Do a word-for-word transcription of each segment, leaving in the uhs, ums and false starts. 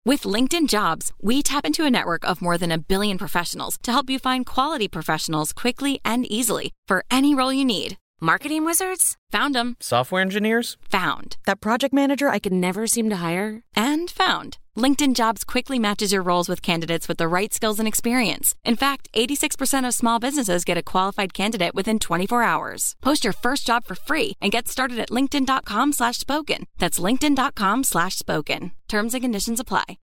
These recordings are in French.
With LinkedIn Jobs, we tap into a network of more than a billion professionals to help you find quality professionals quickly and easily for any role you need. Marketing wizards? Found them. Software engineers? Found. That project manager I could never seem to hire? And found. LinkedIn Jobs quickly matches your roles with candidates with the right skills and experience. In fact, eighty-six percent of small businesses get a qualified candidate within twenty-four hours. Post your first job for free and get started at linkedin.com slash spoken. That's linkedin.com slash spoken. Terms and conditions apply.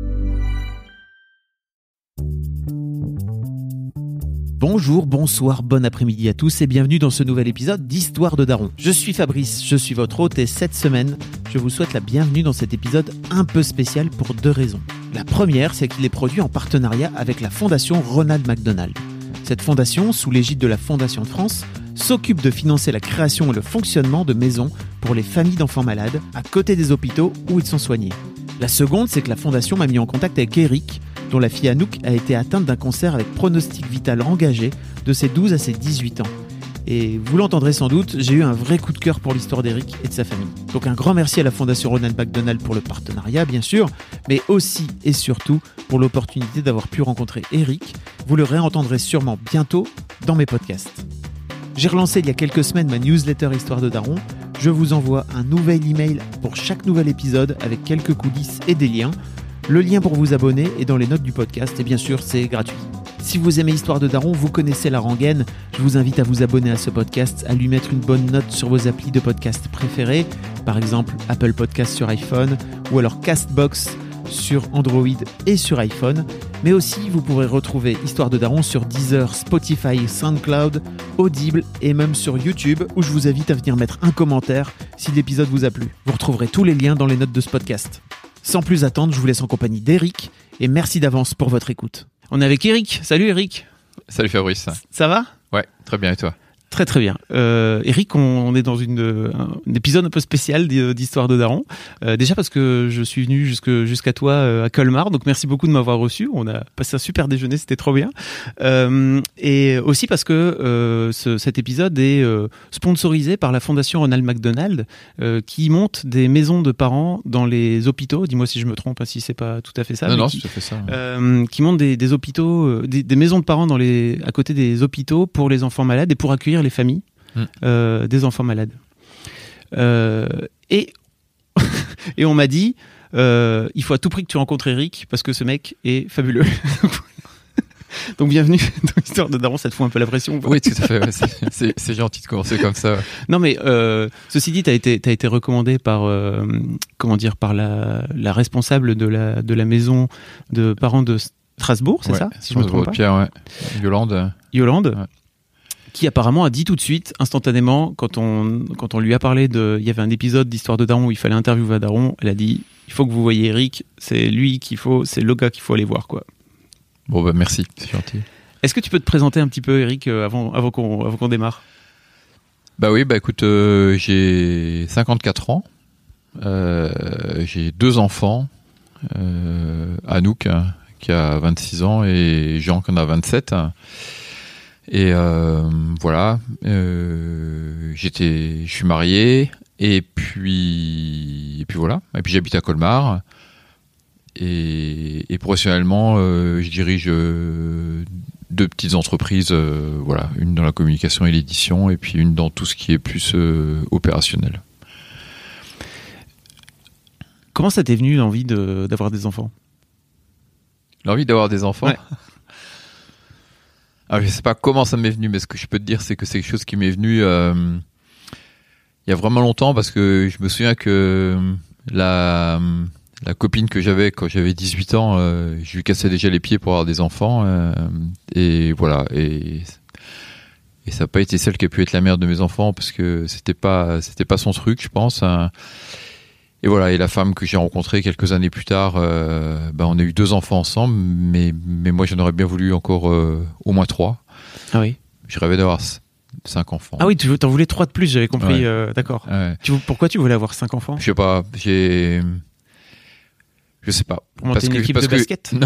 Bonjour, bonsoir, bon après-midi à tous et bienvenue dans ce nouvel épisode d'Histoire de Daron. Je suis Fabrice, je suis votre hôte et cette semaine, je vous souhaite la bienvenue dans cet épisode un peu spécial pour deux raisons. La première, c'est qu'il est produit en partenariat avec la fondation Ronald McDonald. Cette fondation, sous l'égide de la Fondation de France, s'occupe de financer la création et le fonctionnement de maisons pour les familles d'enfants malades à côté des hôpitaux où ils sont soignés. La seconde, c'est que la fondation m'a mis en contact avec Eric, dont la fille Anouk a été atteinte d'un cancer avec pronostic vital engagé de ses douze à ses dix-huit ans. Et vous l'entendrez sans doute, j'ai eu un vrai coup de cœur pour l'histoire d'Eric et de sa famille. Donc un grand merci à la Fondation Ronald McDonald pour le partenariat, bien sûr, mais aussi et surtout pour l'opportunité d'avoir pu rencontrer Eric. Vous le réentendrez sûrement bientôt dans mes podcasts. J'ai relancé il y a quelques semaines ma newsletter Histoire de Daron. Je vous envoie un nouvel email pour chaque nouvel épisode avec quelques coulisses et des liens. Le lien pour vous abonner est dans les notes du podcast et bien sûr, c'est gratuit. Si vous aimez Histoire de Daron, vous connaissez la rengaine, je vous invite à vous abonner à ce podcast, à lui mettre une bonne note sur vos applis de podcast préférés, par exemple Apple Podcast sur iPhone ou alors Castbox sur Android et sur iPhone. Mais aussi, vous pourrez retrouver Histoire de Daron sur Deezer, Spotify, SoundCloud, Audible et même sur YouTube où je vous invite à venir mettre un commentaire si l'épisode vous a plu. Vous retrouverez tous les liens dans les notes de ce podcast. Sans plus attendre, je vous laisse en compagnie d'Eric et merci d'avance pour votre écoute. On est avec Eric. Salut Eric. Salut Fabrice. Ça va ? Ouais, très bien et toi ? Très très bien. Euh, Eric, on, on est dans une, un épisode un peu spécial d'Histoire de Daron. Euh, déjà parce que je suis venu jusque, jusqu'à toi euh, à Colmar, donc merci beaucoup de m'avoir reçu. On a passé un super déjeuner, c'était trop bien. Euh, et aussi parce que euh, ce, cet épisode est euh, sponsorisé par la Fondation Ronald McDonald, euh, qui monte des maisons de parents dans les hôpitaux. Dis-moi si je me trompe, hein, si c'est pas tout à fait ça. Non, non, qui, c'est tout à fait ça. Euh, qui monte des, des hôpitaux, euh, des, des maisons de parents dans les, à côté des hôpitaux pour les enfants malades et pour accueillir les familles mmh. euh, des enfants malades. Euh, et, et on m'a dit, euh, il faut à tout prix que tu rencontres Eric parce que ce mec est fabuleux. Donc bienvenue dans l'Histoire de Daron, ça te fout un peu la pression. Oui, tout à fait. Ouais, c'est, c'est, c'est gentil de commencer comme ça. Ouais. Non, mais euh, ceci dit, t'as été, t'as été recommandé par, euh, comment dire, par la, la responsable de la, de la maison de parents de Strasbourg, c'est ouais, ça, si je me trompe pas. Pierre, ouais. Yolande. Yolande. Ouais. Qui apparemment a dit tout de suite, instantanément, quand on, quand on lui a parlé de... Il y avait un épisode d'Histoire de Daron où il fallait interviewer Daron, elle a dit, il faut que vous voyez Eric, c'est lui qu'il faut, c'est le gars qu'il faut aller voir, quoi. Bon, bah merci, c'est gentil. Est-ce que tu peux te présenter un petit peu, Eric, avant, avant, qu'on, avant qu'on démarre ? Bah oui, bah écoute, euh, j'ai cinquante-quatre ans, euh, j'ai deux enfants, euh, Anouk, hein, qui a vingt-six ans, et Jean, qui en a vingt-sept. Et euh, voilà, euh, j'étais, je suis marié et puis et puis voilà, et puis j'habite à Colmar et, et professionnellement, euh, je dirige euh, deux petites entreprises, euh, voilà, une dans la communication et l'édition et puis une dans tout ce qui est plus euh, opérationnel. Comment ça t'est venu l'envie de, d'avoir des enfants ? L'envie d'avoir des enfants ? Ouais. Alors, je sais pas comment ça m'est venu, mais ce que je peux te dire, c'est que c'est quelque chose qui m'est venu euh, il y a vraiment longtemps, parce que je me souviens que la, la copine que j'avais quand j'avais dix-huit ans, euh, je lui cassais déjà les pieds pour avoir des enfants, euh, et voilà, et, et ça n'a pas été celle qui a pu être la mère de mes enfants, parce que c'était pas, c'était pas son truc, je pense. Hein. Et voilà, et la femme que j'ai rencontrée quelques années plus tard, euh, ben on a eu deux enfants ensemble, mais, mais moi j'en aurais bien voulu encore euh, au moins trois. Ah oui. Je rêvais d'avoir c- cinq enfants. Ah oui, tu t'en voulais trois de plus, j'avais compris. Ouais. Euh, d'accord. Ouais. Tu, pourquoi tu voulais avoir cinq enfants ? Je sais pas, j'ai... Je sais pas. Pour monter parce une que, équipe parce de que... basket ? Non.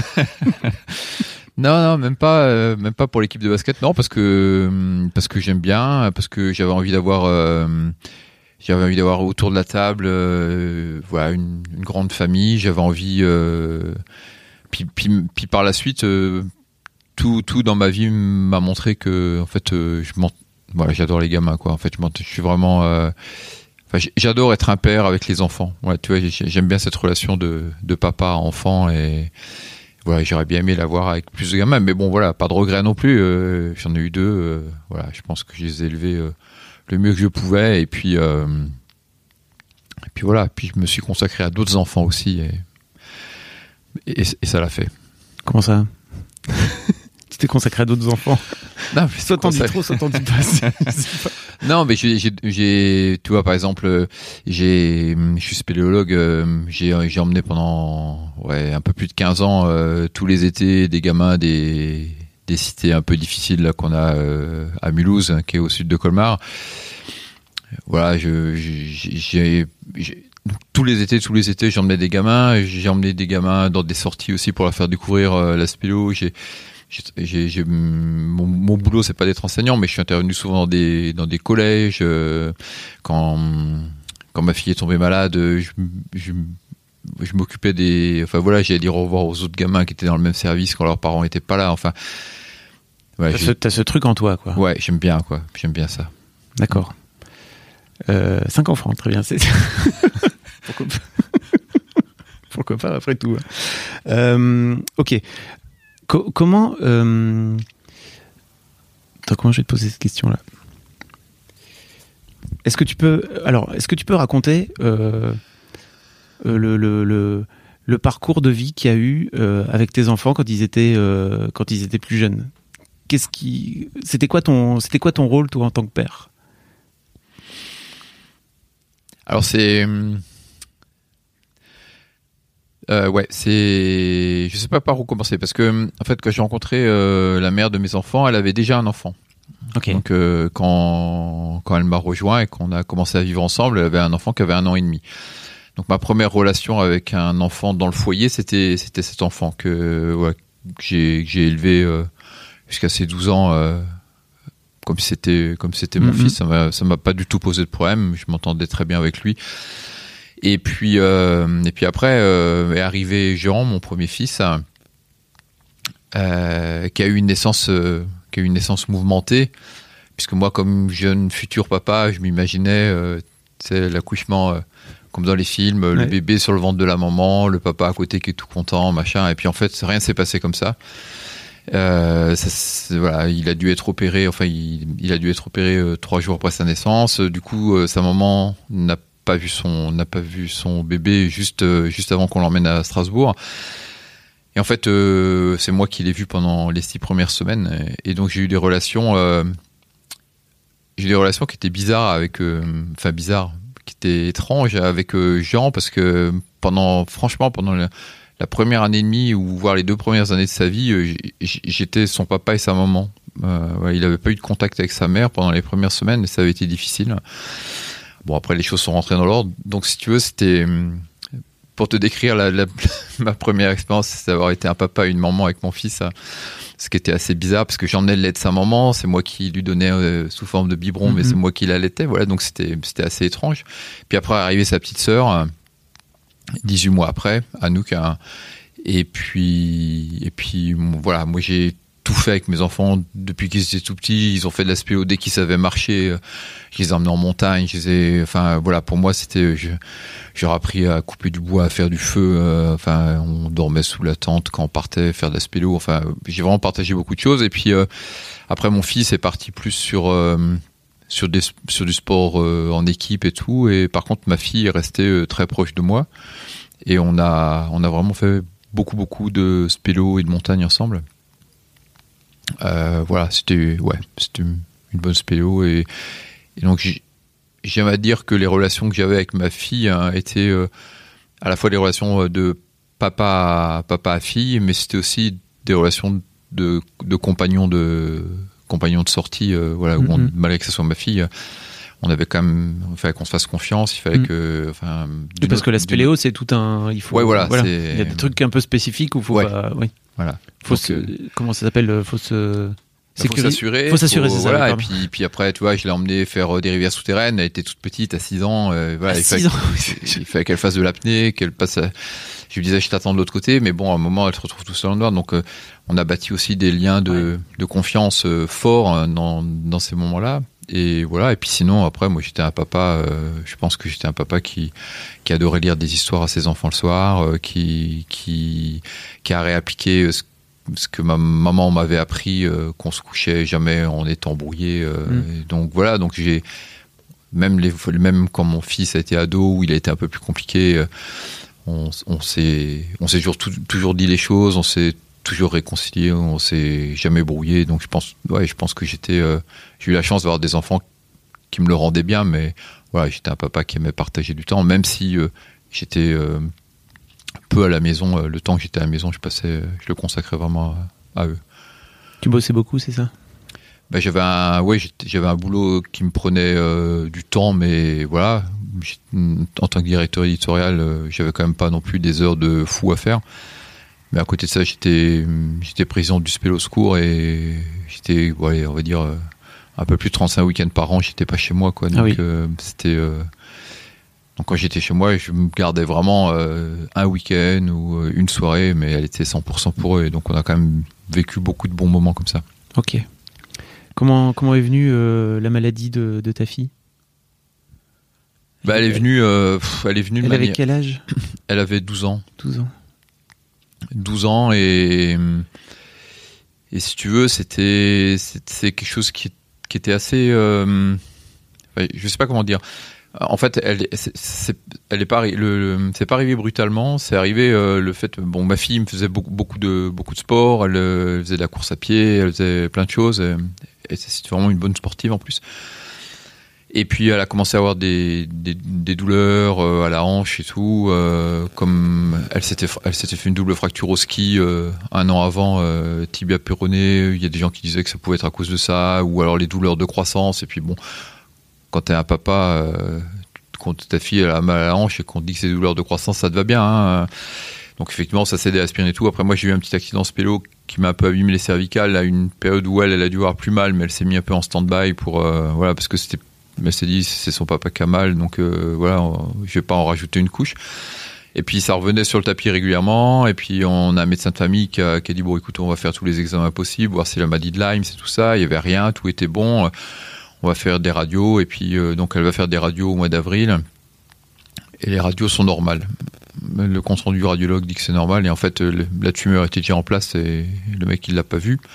non, non, même pas, euh, même pas pour l'équipe de basket. Non, parce que, parce que j'aime bien, parce que j'avais envie d'avoir... Euh, j'avais envie d'avoir autour de la table, euh, voilà, une, une grande famille. J'avais envie, euh, puis, puis, puis par la suite, euh, tout, tout dans ma vie m'a montré que, en fait, euh, je m'en, voilà, j'adore les gamins, quoi. En fait, je, m'en, je suis vraiment, euh, enfin, j'adore être un père avec les enfants. Ouais, tu vois, j'aime bien cette relation de, de papa à enfant et voilà, j'aurais bien aimé l'avoir avec plus de gamins, mais bon, voilà, pas de regrets non plus. Euh, j'en ai eu deux. Euh, voilà, je pense que je les ai élevés euh, le mieux que je pouvais, et puis, euh, et puis voilà. Puis je me suis consacré à d'autres enfants aussi, et, et, et ça l'a fait. Comment ça? Tu t'es consacré à d'autres enfants? Non, mais soit t'en dis trop, soit t'en dis pas. pas. Non, mais j'ai, j'ai, j'ai, tu vois, par exemple, j'ai, je suis spéléologue, j'ai, j'ai emmené pendant, ouais, un peu plus de quinze ans, euh, tous les étés, des gamins des, des cités un peu difficiles, là, qu'on a, euh, à Mulhouse, hein, qui est au sud de Colmar. Voilà, je, j'ai, j'ai, j'ai tous les étés, tous les étés, j'ai emmené des gamins, j'ai emmené des gamins dans des sorties aussi pour leur faire découvrir euh, la spéléo. J'ai, J'ai, j'ai, mon, mon boulot, c'est pas d'être enseignant, mais je suis intervenu souvent dans des, dans des collèges. Euh, quand, quand ma fille est tombée malade, je, je, je m'occupais des. Enfin voilà, j'allais dire au revoir aux autres gamins qui étaient dans le même service quand leurs parents étaient pas là. Enfin, ouais, t'as, ce, t'as ce truc en toi, quoi. Ouais, j'aime bien, quoi. J'aime bien ça. D'accord. Euh, cinq enfants, très bien. C'est... Pourquoi pas Pourquoi pas, après tout. Euh, ok. Co- comment, euh... Attends, comment je vais te poser cette question-là? Est-ce que tu peux, alors, est-ce que tu peux raconter euh, le, le, le, le parcours de vie qu'il y a eu euh, avec tes enfants quand ils étaient, euh, quand ils étaient plus jeunes? Qu'est-ce qui, c'était quoi ton, c'était quoi ton rôle, toi, en tant que père? Alors c'est. Euh, ouais, c'est. Je sais pas par où commencer parce que en fait, quand j'ai rencontré euh, la mère de mes enfants, elle avait déjà un enfant. Okay. Donc euh, quand quand elle m'a rejoint et qu'on a commencé à vivre ensemble, elle avait un enfant qui avait un an et demi. Donc ma première relation avec un enfant dans le foyer, c'était c'était cet enfant que, ouais, que j'ai que j'ai élevé euh, jusqu'à ses douze ans, euh, comme si c'était comme si c'était mon Mm-hmm. fils. Ça m'a ça m'a pas du tout posé de problème. Je m'entendais très bien avec lui. Et puis, euh, et puis après euh, est arrivé Jean, mon premier fils, euh, qui a eu une naissance, euh, qui a eu une naissance mouvementée, puisque moi, comme jeune futur papa, je m'imaginais, euh, tu sais, l'accouchement euh, comme dans les films, ouais. Le bébé sur le ventre de la maman, le papa à côté qui est tout content, machin. Et puis en fait, rien ne s'est passé comme ça. Euh, ça voilà, il a dû être opéré. Enfin, il, il a dû être opéré euh, trois jours après sa naissance. Du coup, euh, sa maman n'a pas vu son n'a pas vu son bébé juste euh, juste avant qu'on l'emmène à Strasbourg, et en fait euh, c'est moi qui l'ai vu pendant les six premières semaines, et, et donc j'ai eu des relations euh, j'ai eu des relations qui étaient bizarres avec euh, enfin bizarres qui étaient étranges avec euh, Jean, parce que pendant franchement pendant la, la première année et demie, ou voire les deux premières années de sa vie, euh, j'étais son papa et sa maman. Euh, ouais, il n'avait pas eu de contact avec sa mère pendant les premières semaines, et ça avait été difficile. Bon, après, les choses sont rentrées dans l'ordre. Donc, si tu veux, c'était... Pour te décrire la, la, ma première expérience, c'est d'avoir été un papa et une maman avec mon fils. Ce qui était assez bizarre, parce que j'emmenais le lait de sa maman. C'est moi qui lui donnais euh, sous forme de biberon, mm-hmm. mais c'est moi qui l'allaitais. Voilà, donc c'était, c'était assez étrange. Puis après, est arrivée sa petite sœur, dix-huit mois après, Anouk. Hein, et puis, et puis bon, voilà, moi, j'ai tout fait avec mes enfants depuis qu'ils étaient tout petits. Ils ont fait de la spéléo dès qu'ils savaient marcher. Je les ai emmenés en montagne. Je les ai, enfin voilà, pour moi c'était, je, j'ai appris à couper du bois, à faire du feu. Euh, enfin, on dormait sous la tente quand on partait faire de la spéléo. Enfin, j'ai vraiment partagé beaucoup de choses. Et puis euh, après, mon fils est parti plus sur euh, sur des sur du sport euh, en équipe et tout. Et par contre, ma fille est restée euh, très proche de moi. Et on a on a vraiment fait beaucoup beaucoup de spéléo et de montagne ensemble. Euh, voilà, c'était ouais, c'était une bonne spéléo, et, et donc j'aime à dire que les relations que j'avais avec ma fille hein, étaient euh, à la fois des relations de papa à, papa à fille, mais c'était aussi des relations de, de compagnons de compagnons de sortie, euh, voilà, mm-hmm. où on, malgré que ce soit ma fille, on avait quand même, il fallait qu'on se fasse confiance, il fallait mm. que, enfin, oui, parce que la spéléo c'est tout un, il faut, ouais, voilà, voilà. C'est... il y a des trucs un peu spécifiques où faut ouais. pas, oui. Voilà. Faut donc, se, comment ça s'appelle, faut se, Il faut s'assurer. faut s'assurer, faut, c'est voilà, ça. Et puis, puis après, tu vois, je l'ai emmené faire des rivières souterraines. Elle était toute petite, à six ans. Euh, voilà, à il six ans. fallait, il fallait qu'elle fasse de l'apnée, qu'elle passe. À... Je lui disais, je t'attends de l'autre côté, mais bon, à un moment, elle se retrouve tout seul en noir. Donc, euh, on a bâti aussi des liens de, ouais. de confiance euh, forts euh, dans, dans ces moments-là. Et voilà. Et puis sinon, après, moi, j'étais un papa. Euh, je pense que j'étais un papa qui qui adorait lire des histoires à ses enfants le soir, euh, qui qui qui a réappliqué ce ce que ma maman m'avait appris, euh, qu'on se couchait jamais en étant brouillé. Euh, mmh. Donc voilà, donc j'ai même les même quand mon fils a été ado, où il a été un peu plus compliqué, euh, on, on s'est on s'est toujours toujours dit les choses, on s'est toujours réconcilié, on s'est jamais brouillé. Donc je pense ouais, je pense que j'étais euh, j'ai eu la chance d'avoir des enfants qui me le rendaient bien, mais voilà, j'étais un papa qui aimait partager du temps, même si euh, j'étais euh, peu à la maison, le temps que j'étais à la maison, je passais, je le consacrais vraiment à, à eux. Tu bossais beaucoup, c'est ça ? Ben, j'avais un, ouais, j'avais un boulot qui me prenait euh, du temps, mais voilà, en tant que directeur éditorial, euh, j'avais quand même pas non plus des heures de fou à faire. Mais à côté de ça, j'étais, j'étais président du Spélo Secours et j'étais, ouais, on va dire, euh, un peu plus de trente-cinq week-ends par an, j'étais pas chez moi, quoi. Donc, ah oui. euh, c'était. Euh, Donc quand j'étais chez moi, je me gardais vraiment euh, un week-end ou euh, une soirée, mais elle était cent pour cent pour eux. Et donc on a quand même vécu beaucoup de bons moments comme ça. Ok. Comment, comment est venue euh, la maladie de, de ta fille ? Bah, elle est venue... Euh, pff, elle est venue elle de avait manière... quel âge ? Elle avait douze ans. douze ans. douze ans et... Et si tu veux, c'était, c'était quelque chose qui, qui était assez... Euh, je sais pas comment dire... En fait, elle, c'est, c'est, elle est pas, le, le, c'est pas arrivé brutalement. C'est arrivé euh, le fait. Bon, ma fille me faisait beaucoup, beaucoup de, beaucoup de sport. Elle, elle faisait de la course à pied. Elle faisait plein de choses. Et, et c'était vraiment une bonne sportive en plus. Et puis, elle a commencé à avoir des, des, des douleurs euh, à la hanche et tout. Euh, comme elle s'était, elle s'était fait une double fracture au ski euh, un an avant, euh, tibia péroné. Il y a des gens qui disaient que ça pouvait être à cause de ça, ou alors les douleurs de croissance. Et puis bon. Quand t'es un papa, euh, quand ta fille elle a mal à la hanche et qu'on te dit que c'est des douleurs de croissance, ça te va bien. Hein. Donc effectivement, ça s'aidait à aspirer et tout. Après, moi, j'ai eu un petit accident spélo qui m'a un peu abîmé les cervicales à une période où elle, elle a dû avoir plus mal, mais elle s'est mis un peu en stand-by pour, euh, voilà, parce que c'était, elle s'est dit, c'est son papa qui a mal, donc euh, voilà, je vais pas en rajouter une couche. Et puis ça revenait sur le tapis régulièrement. Et puis on a un médecin de famille qui a, qui a dit bon, écoute, on va faire tous les examens possibles, voir si la maladie de Lyme, c'est tout ça. Il y avait rien, tout était bon. On va faire des radios, et puis euh, donc elle va faire des radios au mois d'avril, et les radios sont normales. Le compte rendu du radiologue dit que c'est normal, et en fait le, la tumeur était déjà en place, et le mec il l'a pas vu.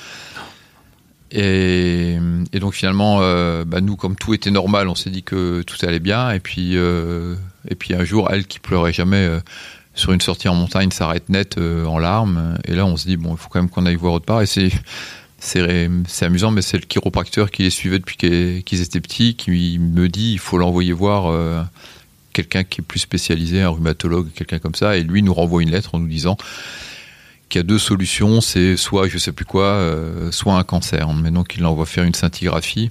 Et, et donc finalement, euh, bah, nous comme tout était normal, on s'est dit que tout allait bien, et puis euh, et puis un jour, elle qui pleurait jamais euh, sur une sortie en montagne s'arrête net euh, en larmes, et là on se dit bon, il faut quand même qu'on aille voir autre part, et c'est C'est, c'est amusant, mais c'est le chiropracteur qui les suivait depuis qu'ils étaient petits qui me dit il faut l'envoyer voir euh, quelqu'un qui est plus spécialisé, un rhumatologue, quelqu'un comme ça, et lui nous renvoie une lettre en nous disant qu'il y a deux solutions, c'est soit je sais plus quoi, euh, soit un cancer. Mais donc il l'envoie faire une scintigraphie.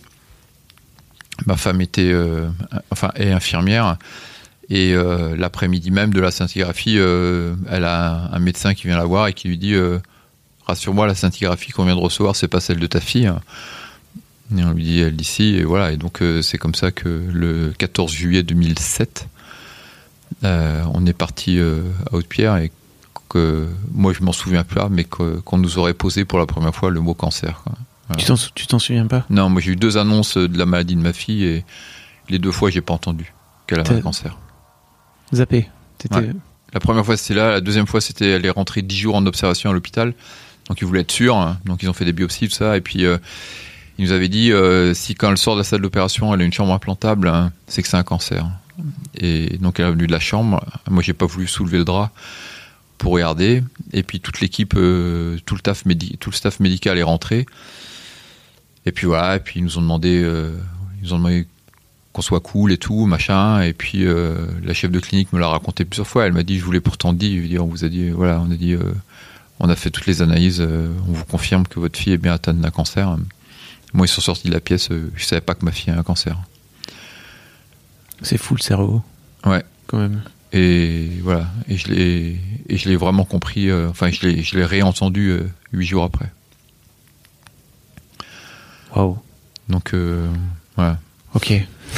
Ma femme était, euh, enfin, est infirmière, et euh, l'après-midi même de la scintigraphie, euh, elle a un médecin qui vient la voir et qui lui dit euh, rassure-moi, la scintigraphie qu'on vient de recevoir, c'est pas celle de ta fille. Et on lui dit, elle d'ici, et voilà. Et donc, euh, c'est comme ça que le quatorze juillet deux mille sept, euh, on est parti euh, à Haute-Pierre, et que moi, je m'en souviens pas, mais que, qu'on nous aurait posé pour la première fois le mot cancer. Quoi. Voilà. Tu t'en, tu t'en souviens pas ? Non, moi, j'ai eu deux annonces de la maladie de ma fille, et les deux fois, j'ai pas entendu qu'elle avait T'as... un cancer. Zappé. T'étais... Ouais. La première fois, c'était là. La deuxième fois, c'était elle est rentrée dix jours en observation à l'hôpital. Donc ils voulaient être sûrs, hein. Donc ils ont fait des biopsies, tout ça, et puis euh, ils nous avaient dit euh, si quand elle sort de la salle d'opération, elle a une chambre implantable, hein, c'est que c'est un cancer. Et donc elle est venue de la chambre. Moi, j'ai pas voulu soulever le drap pour regarder. Et puis toute l'équipe, euh, tout le staff, médi- tout le staff médical est rentré. Et puis voilà. Et puis ils nous ont demandé, euh, ils nous ont demandé qu'on soit cool et tout, machin. Et puis euh, la chef de clinique me l'a raconté plusieurs fois. Elle m'a dit je vous l'ai pourtant dit. Je veux dire, on vous a dit, voilà, on a dit. Euh, On a fait toutes les analyses, euh, on vous confirme que votre fille est bien atteinte d'un cancer. Moi, ils sont sortis de la pièce, euh, je savais pas que ma fille a un cancer. C'est fou le cerveau. Ouais. Quand même. Et voilà, et je l'ai, et je l'ai vraiment compris, euh, enfin, je l'ai, je l'ai réentendu euh, huit jours après. Waouh. Donc, euh, voilà. Ok.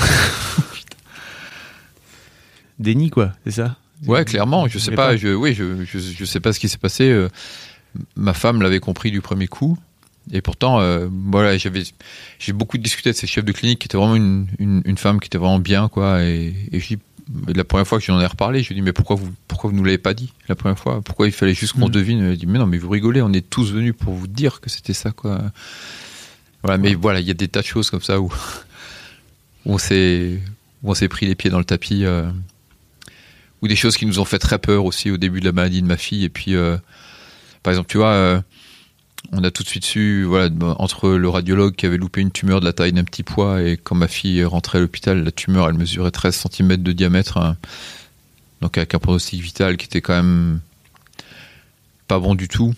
Déni, quoi, c'est ça? Ouais, clairement. Je sais pas, pas. Je, oui, je, je, je sais pas ce qui s'est passé. Euh, ma femme l'avait compris du premier coup. Et pourtant, euh, voilà, j'avais, j'ai beaucoup discuté avec ces chefs de clinique qui étaient vraiment une, une, une femme qui était vraiment bien, quoi. Et, et je dis, la première fois que j'en ai reparlé, je lui ai dit, mais pourquoi vous, pourquoi vous nous l'avez pas dit la première fois? Pourquoi il fallait juste qu'on mmh. devine? Elle a dit, mais non, mais vous rigolez, on est tous venus pour vous dire que c'était ça, quoi. Voilà, mais voilà, il y a des tas de choses comme ça où, où on s'est, où on s'est pris les pieds dans le tapis, euh, ou des choses qui nous ont fait très peur aussi au début de la maladie de ma fille. Et puis, euh, par exemple, tu vois, euh, on a tout de suite su, voilà, entre le radiologue qui avait loupé une tumeur de la taille d'un petit pois et quand ma fille est rentrée à l'hôpital, la tumeur, elle mesurait treize centimètres de diamètre, hein, donc avec un pronostic vital qui était quand même pas bon du tout.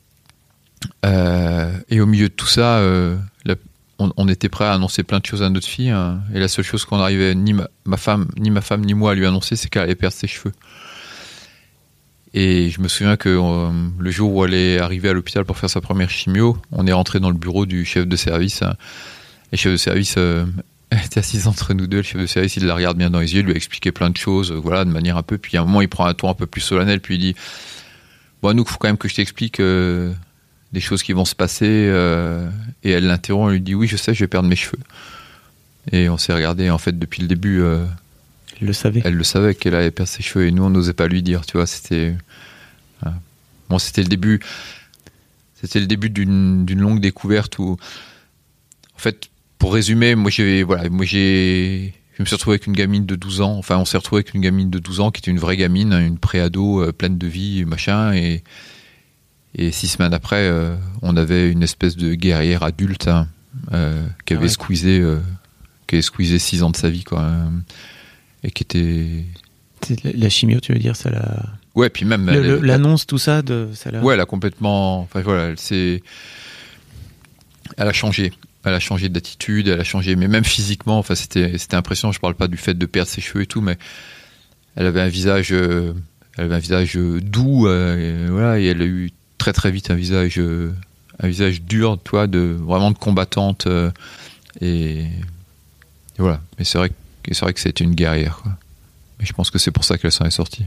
Euh, et au milieu de tout ça, euh, la, on, on était prêt à annoncer plein de choses à notre fille, hein, et la seule chose qu'on n'arrivait ni ma, ma femme, ni ma femme, ni moi à lui annoncer, c'est qu'elle allait perdre ses cheveux. Et je me souviens que euh, le jour où elle est arrivée à l'hôpital pour faire sa première chimio, on est rentré dans le bureau du chef de service. Hein, et le chef de service euh, était assis entre nous deux. Le chef de service, il la regarde bien dans les yeux, il lui a expliqué plein de choses, euh, voilà, de manière un peu. Puis à un moment, il prend un ton un peu plus solennel, puis il dit bon, nous, il faut quand même que je t'explique euh, des choses qui vont se passer. Euh, et elle l'interrompt, elle lui dit oui, je sais, je vais perdre mes cheveux. Et on s'est regardé, en fait, depuis le début. Euh, Elle le savait. Elle le savait qu'elle allait perdre ses cheveux et nous on n'osait pas lui dire, tu vois. C'était voilà. Bon, c'était le début. C'était le début d'une, d'une longue découverte où, en fait, pour résumer, moi j'ai voilà, moi j'ai, je me suis retrouvé avec une gamine de douze ans. Enfin, on s'est retrouvé avec une gamine de douze ans qui était une vraie gamine, une préado euh, pleine de vie, machin. Et et six semaines après, euh, on avait une espèce de guerrière adulte hein, euh, qui avait ah ouais. squeezé, euh, qui avait squeezé six ans de sa vie, quoi. Hein. Et qui était... C'est la chimio, tu veux dire, ça l'a... Ouais, puis même... Le, elle, le, l'annonce, tout ça, de, ça l'a... Ouais, elle a complètement... Enfin, voilà, elle s'est... Elle a changé. Elle a changé d'attitude, elle a changé... Mais même physiquement, enfin, c'était, c'était impressionnant. Je parle pas du fait de perdre ses cheveux et tout, mais elle avait un visage... Euh, elle avait un visage doux, euh, et, voilà, et elle a eu très très vite un visage... Euh, un visage dur, tu vois, de, vraiment de combattante. Euh, et, et voilà. Mais c'est vrai que Et c'est vrai que c'était une guerrière, quoi. Mais je pense que c'est pour ça qu'elle s'en est sortie.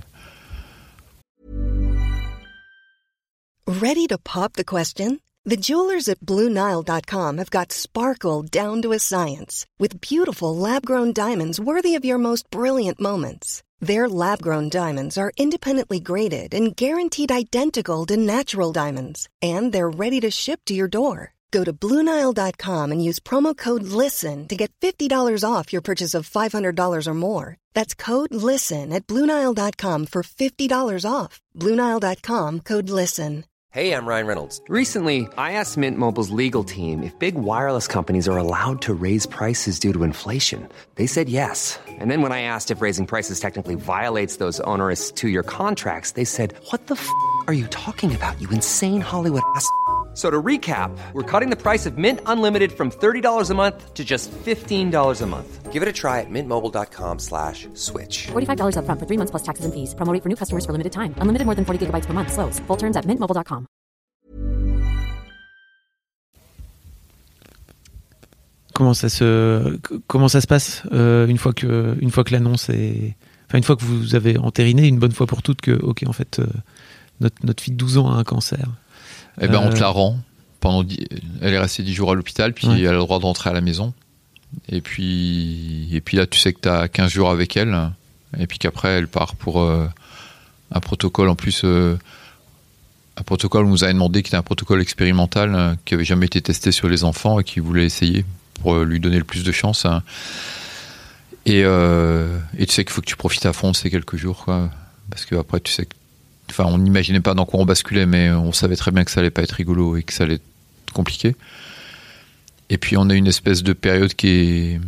Ready to pop the question? The jewelers at Blue Nile dot com have got sparkle down to a science with beautiful lab-grown diamonds worthy of your most brilliant moments. Their lab-grown diamonds are independently graded and guaranteed identical to natural diamonds, and they're ready to ship to your door. Go to Blue Nile dot com and use promo code LISTEN to get fifty dollars off your purchase of five hundred dollars or more. That's code LISTEN at Blue Nile dot com for fifty dollars off. Blue Nile dot com, code LISTEN. Hey, I'm Ryan Reynolds. Recently, I asked Mint Mobile's legal team if big wireless companies are allowed to raise prices due to inflation. They said yes. And then when I asked if raising prices technically violates those onerous two-year contracts, they said, what the f*** are you talking about, you insane Hollywood ass f- So to recap, we're cutting the price of Mint Unlimited from thirty dollars a month to just fifteen dollars a month. Give it a try at mintmobile.com slash switch. forty-five dollars up front for three months plus taxes and fees. Promo rate for new customers for limited time. Unlimited more than forty gigabytes per month. Slows full terms at mint mobile dot com. Comment ça se comment ça se passe euh, une fois que une fois que l'annonce est enfin une fois que vous avez entériné une bonne fois pour toutes que ok en fait euh, notre notre fille de douze ans a un cancer. Eh ben, on te la rend. Pendant dix... Elle est restée dix jours à l'hôpital, puis ouais. Elle a le droit de rentrer à la maison. Et puis, et puis là, tu sais que tu as quinze jours avec elle. Et puis qu'après, elle part pour euh, un protocole. En plus, euh, un protocole, on nous avait demandé qui était un protocole expérimental, euh, qui n'avait jamais été testé sur les enfants et qui voulait essayer pour euh, lui donner le plus de chance. Hein. Et, euh, et tu sais qu'il faut que tu profites à fond de ces quelques jours, quoi. Parce qu'après, tu sais que Enfin, on n'imaginait pas dans quoi on basculait, mais on savait très bien que ça allait pas être rigolo et que ça allait être compliqué. Et puis, on a une espèce de période qui est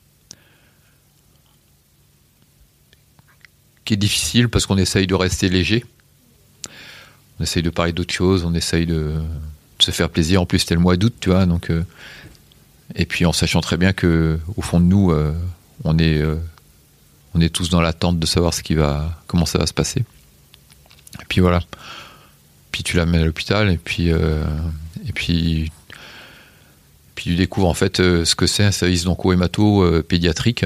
qui est difficile parce qu'on essaye de rester léger. On essaye de parler d'autres choses, on essaye de, de se faire plaisir. En plus, c'était le mois d'août, tu vois. Donc, euh, et puis, en sachant très bien que, au fond de nous, euh, on est euh, on est tous dans l'attente de savoir ce qui va, comment ça va se passer. Et puis voilà. Puis tu l'amènes à l'hôpital et puis euh, et puis puis puis tu découvres en fait euh, ce que c'est un service d'onco-hémato euh, pédiatrique.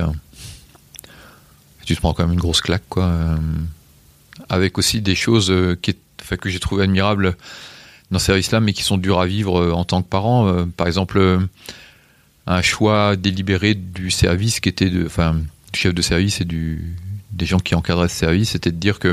Tu te prends quand même une grosse claque, quoi. Euh, avec aussi des choses euh, qui, enfin, que j'ai trouvé admirables dans ce service-là, mais qui sont dures à vivre euh, en tant que parent. Euh, par exemple, euh, un choix délibéré du service, qui était de, enfin, du chef de service et du, des gens qui encadraient ce service, c'était de dire que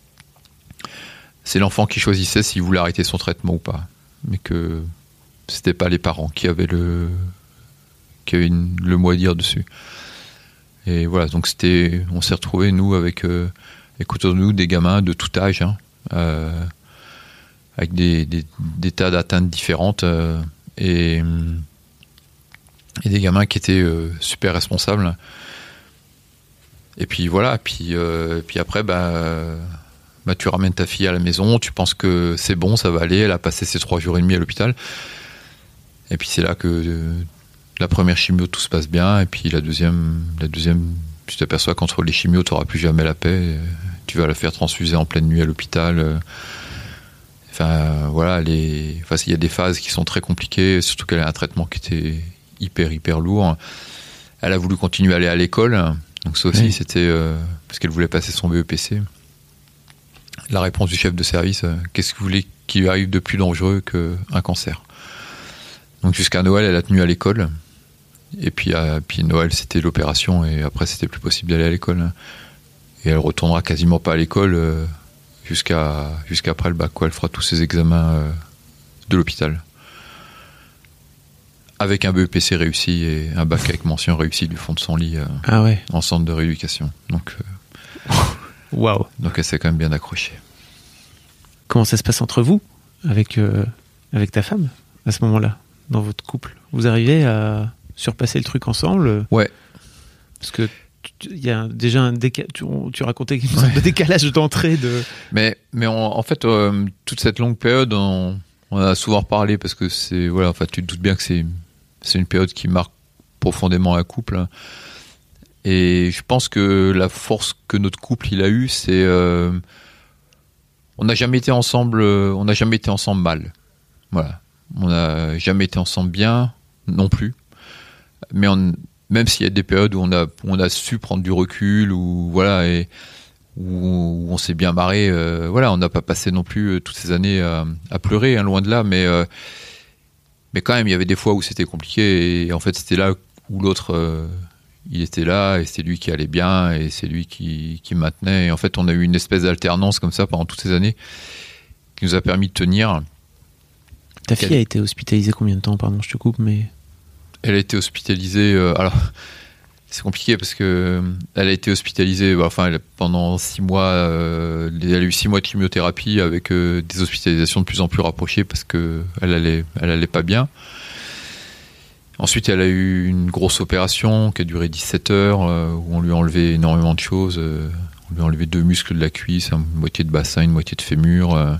c'est l'enfant qui choisissait s'il voulait arrêter son traitement ou pas, mais que c'était pas les parents qui avaient le, qui avaient une, le mot à dire dessus. Et voilà, donc c'était, on s'est retrouvés nous avec, euh, avec autour de nous des gamins de tout âge, hein, euh, avec des, des, des tas d'atteintes différentes euh, et, et des gamins qui étaient euh, super responsables. Et puis voilà, puis euh, puis après bah, bah tu ramènes ta fille à la maison, tu penses que c'est bon, ça va aller, elle a passé ses trois jours et demi à l'hôpital. Et puis c'est là que euh, la première chimio, tout se passe bien, et puis la deuxième, la deuxième, tu t'aperçois qu'entre les chimios, tu n'auras plus jamais la paix. Tu vas la faire transfuser en pleine nuit à l'hôpital. Enfin, voilà, les... enfin, il y a des phases qui sont très compliquées, surtout qu'elle a un traitement qui était hyper, hyper lourd. Elle a voulu continuer à aller à l'école, donc ça aussi, oui. C'était euh, parce qu'elle voulait passer son B E P C. La réponse du chef de service, euh, qu'est-ce que vous voulez qu'il lui arrive de plus dangereux qu'un cancer? Donc jusqu'à Noël, elle a tenu à l'école. Et puis, euh, puis Noël, c'était l'opération, et après, c'était plus possible d'aller à l'école. Et elle retournera quasiment pas à l'école euh, jusqu'à jusqu'après le bac, quoi. Elle fera tous ses examens euh, de l'hôpital. Avec un B E P C réussi et un bac avec mention réussie du fond de son lit euh, ah ouais. en centre de rééducation. Donc, waouh. Wow. Donc elle s'est quand même bien accrochée. Comment ça se passe entre vous, avec, euh, avec ta femme, à ce moment-là, dans votre couple? Vous arrivez à surpasser le truc ensemble? Ouais. Parce que il y a déjà un déca... tu, tu racontais qu'il y a un décalage d'entrée de. Mais mais on, en fait euh, toute cette longue période, on, on a souvent reparlé parce que c'est voilà, enfin tu te doutes bien que c'est c'est une période qui marque profondément un couple. Et je pense que la force que notre couple il a eu, c'est euh, on n'a jamais été ensemble, on n'a jamais été ensemble mal. Voilà, on n'a jamais été ensemble bien non plus. Mais on, même s'il y a des périodes où on a, où on a su prendre du recul, ou voilà, et où, où on s'est bien marré, euh, voilà, on n'a pas passé non plus euh, toutes ces années à, à pleurer, hein, loin de là, mais euh, mais quand même, il y avait des fois où c'était compliqué, et en fait, c'était là où l'autre, euh, il était là, et c'est lui qui allait bien, et c'est lui qui, qui maintenait, et en fait, on a eu une espèce d'alternance comme ça pendant toutes ces années, qui nous a permis de tenir. Ta fille a été hospitalisée combien de temps? Pardon, je te coupe, mais... Elle a été hospitalisée. Euh, alors, c'est compliqué parce que euh, elle a été hospitalisée. Bah, enfin, elle, pendant six mois, euh, elle a eu six mois de chimiothérapie avec euh, des hospitalisations de plus en plus rapprochées parce que elle allait, elle allait pas bien. Ensuite, elle a eu une grosse opération qui a duré dix-sept heures euh, où on lui a enlevé énormément de choses. Euh, on lui a enlevé deux muscles de la cuisse, une moitié de bassin, une moitié de fémur. Euh,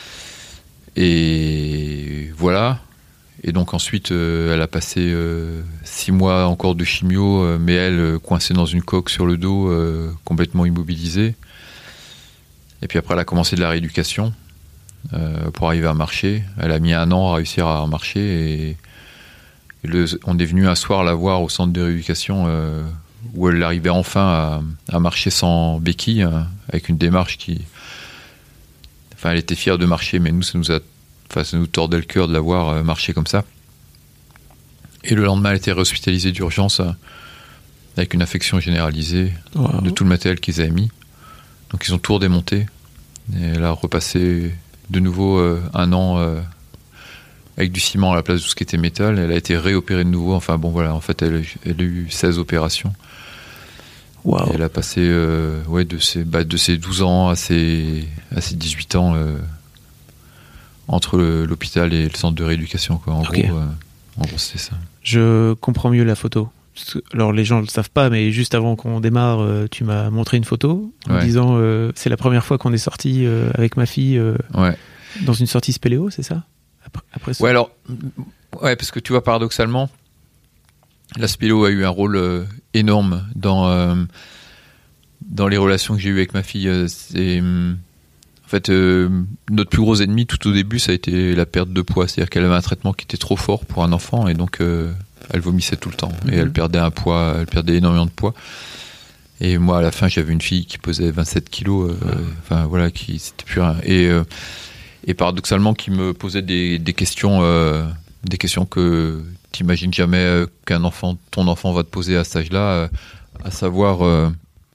et voilà. Et donc ensuite, euh, elle a passé euh, six mois encore de chimio, euh, mais elle, euh, coincée dans une coque sur le dos, euh, complètement immobilisée. Et puis après, elle a commencé de la rééducation euh, pour arriver à marcher. Elle a mis un an à réussir à marcher. Et, et le, on est venu un soir la voir au centre de rééducation euh, où elle arrivait enfin à, à marcher sans béquille, hein, avec une démarche qui... Enfin, elle était fière de marcher, mais nous, ça nous a... Enfin, ça nous tordait le cœur de la voir marcher comme ça. Et le lendemain, elle était réhospitalisée d'urgence avec une infection généralisée wow. de tout le matériel qu'ils avaient mis. Donc ils ont tout redémonté. Et elle a repassé de nouveau euh, un an euh, avec du ciment à la place de tout ce qui était métal. Elle a été réopérée de nouveau. Enfin bon, voilà, en fait, elle, elle a eu seize opérations. Wow. Et elle a passé euh, ouais, de, ses, bah, de ses douze ans à ses, à ses dix-huit ans... Euh, entre le, l'hôpital et le centre de rééducation, quoi. En, okay. gros, euh, en gros, c'était ça. Je comprends mieux la photo. Alors, les gens ne le savent pas, mais juste avant qu'on démarre, euh, tu m'as montré une photo en ouais. disant euh, c'est la première fois qu'on est sorti euh, avec ma fille euh, ouais. dans une sortie spéléo, c'est ça? Après, après ça. Ouais, alors, ouais, parce que tu vois, paradoxalement, la spéléo a eu un rôle euh, énorme dans, euh, dans les relations que j'ai eues avec ma fille. Euh, c'est. fait, euh, notre plus gros ennemi tout au début, ça a été la perte de poids. C'est-à-dire qu'elle avait un traitement qui était trop fort pour un enfant et donc euh, elle vomissait tout le temps. Et mmh. elle perdait un poids, elle perdait énormément de poids. Et moi, à la fin, j'avais une fille qui pesait vingt-sept kilos. Euh, mmh. Enfin, voilà, qui c'était plus rien. Et, euh, et paradoxalement, qui me posait des, des questions, euh, des questions que t'imagines jamais euh, qu'un enfant, ton enfant va te poser à cet âge-là, euh, à savoir, euh,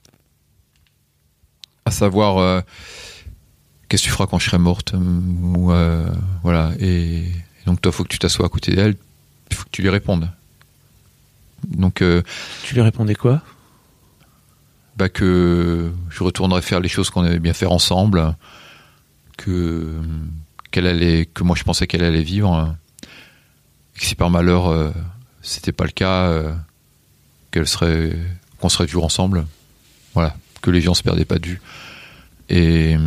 à savoir. Euh, Qu'est-ce que tu feras quand je serai morte ou euh, voilà. Et, et donc toi, faut que tu t'assoies à côté d'elle, il faut que tu lui répondes. Donc euh, tu lui répondais quoi? Bah que je retournerais faire les choses qu'on avait bien faire ensemble, que qu'elle allait, que moi je pensais qu'elle allait vivre, et que si par malheur euh, c'était pas le cas, euh, qu'elle serait, qu'on serait toujours ensemble. Voilà, que les gens se perdaient pas de vue. Et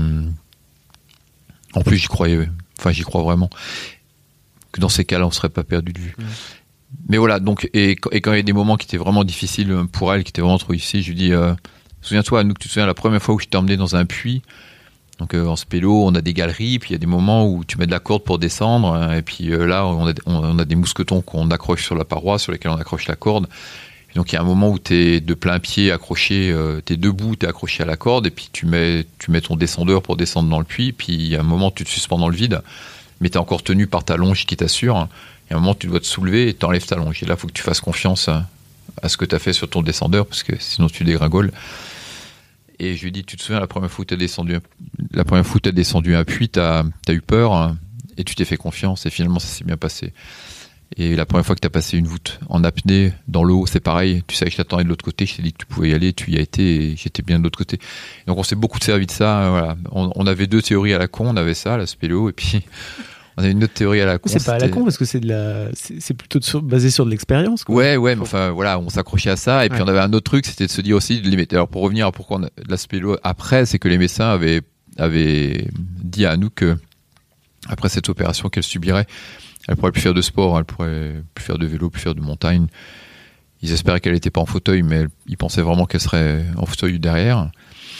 en plus, j'y croyais, enfin, j'y crois vraiment, que dans ces cas-là, on serait pas perdu de vue. Mmh. Mais voilà, donc, et, et quand il y a des moments qui étaient vraiment difficiles pour elle, qui étaient vraiment trop difficiles, je lui dis, euh, souviens-toi, nous, tu te souviens, la première fois où je t'ai emmené dans un puits, donc euh, en spélo, on a des galeries, puis il y a des moments où tu mets de la corde pour descendre, hein, et puis euh, là, on a, on, on a des mousquetons qu'on accroche sur la paroi, sur lesquels on accroche la corde. Et donc il y a un moment où t'es de plein pied accroché, euh, t'es debout, t'es accroché à la corde, et puis tu mets, tu mets ton descendeur pour descendre dans le puits, puis il y a un moment où tu te suspends dans le vide, mais t'es encore tenu par ta longe qui t'assure. Il y a un moment où tu dois te soulever et t'enlèves ta longe. Et là, il faut que tu fasses confiance à, à ce que t'as fait sur ton descendeur, parce que sinon tu dégringoles. Et je lui dis, tu te souviens, la première fois où t'as descendu, la première fois où t'as descendu un puits, t'as, t'as eu peur, hein, et tu t'es fait confiance, et finalement ça s'est bien passé. Et la première fois que tu as passé une voûte en apnée dans l'eau, c'est pareil. Tu savais que je t'attendais de l'autre côté, je t'ai dit que tu pouvais y aller, tu y as été et j'étais bien de l'autre côté. Donc on s'est beaucoup servi de ça. Voilà. On, on avait deux théories à la con, on avait ça, la spéléo, et puis on avait une autre théorie à la con. C'est pas à la con parce que c'est de la, c'est, c'est plutôt de sur, basé sur de l'expérience, quoi. Ouais, ouais, mais enfin voilà, on s'accrochait à ça. Et puis ouais. On avait un autre truc, c'était de se dire aussi, de limiter. Alors pour revenir à pourquoi on a de la spéléo après, c'est que les médecins avaient, avaient dit à nous que après cette opération qu'elle subirait, elle pourrait plus faire de sport, elle pourrait plus faire de vélo, plus faire de montagne. Ils espéraient qu'elle n'était pas en fauteuil, mais ils pensaient vraiment qu'elle serait en fauteuil derrière.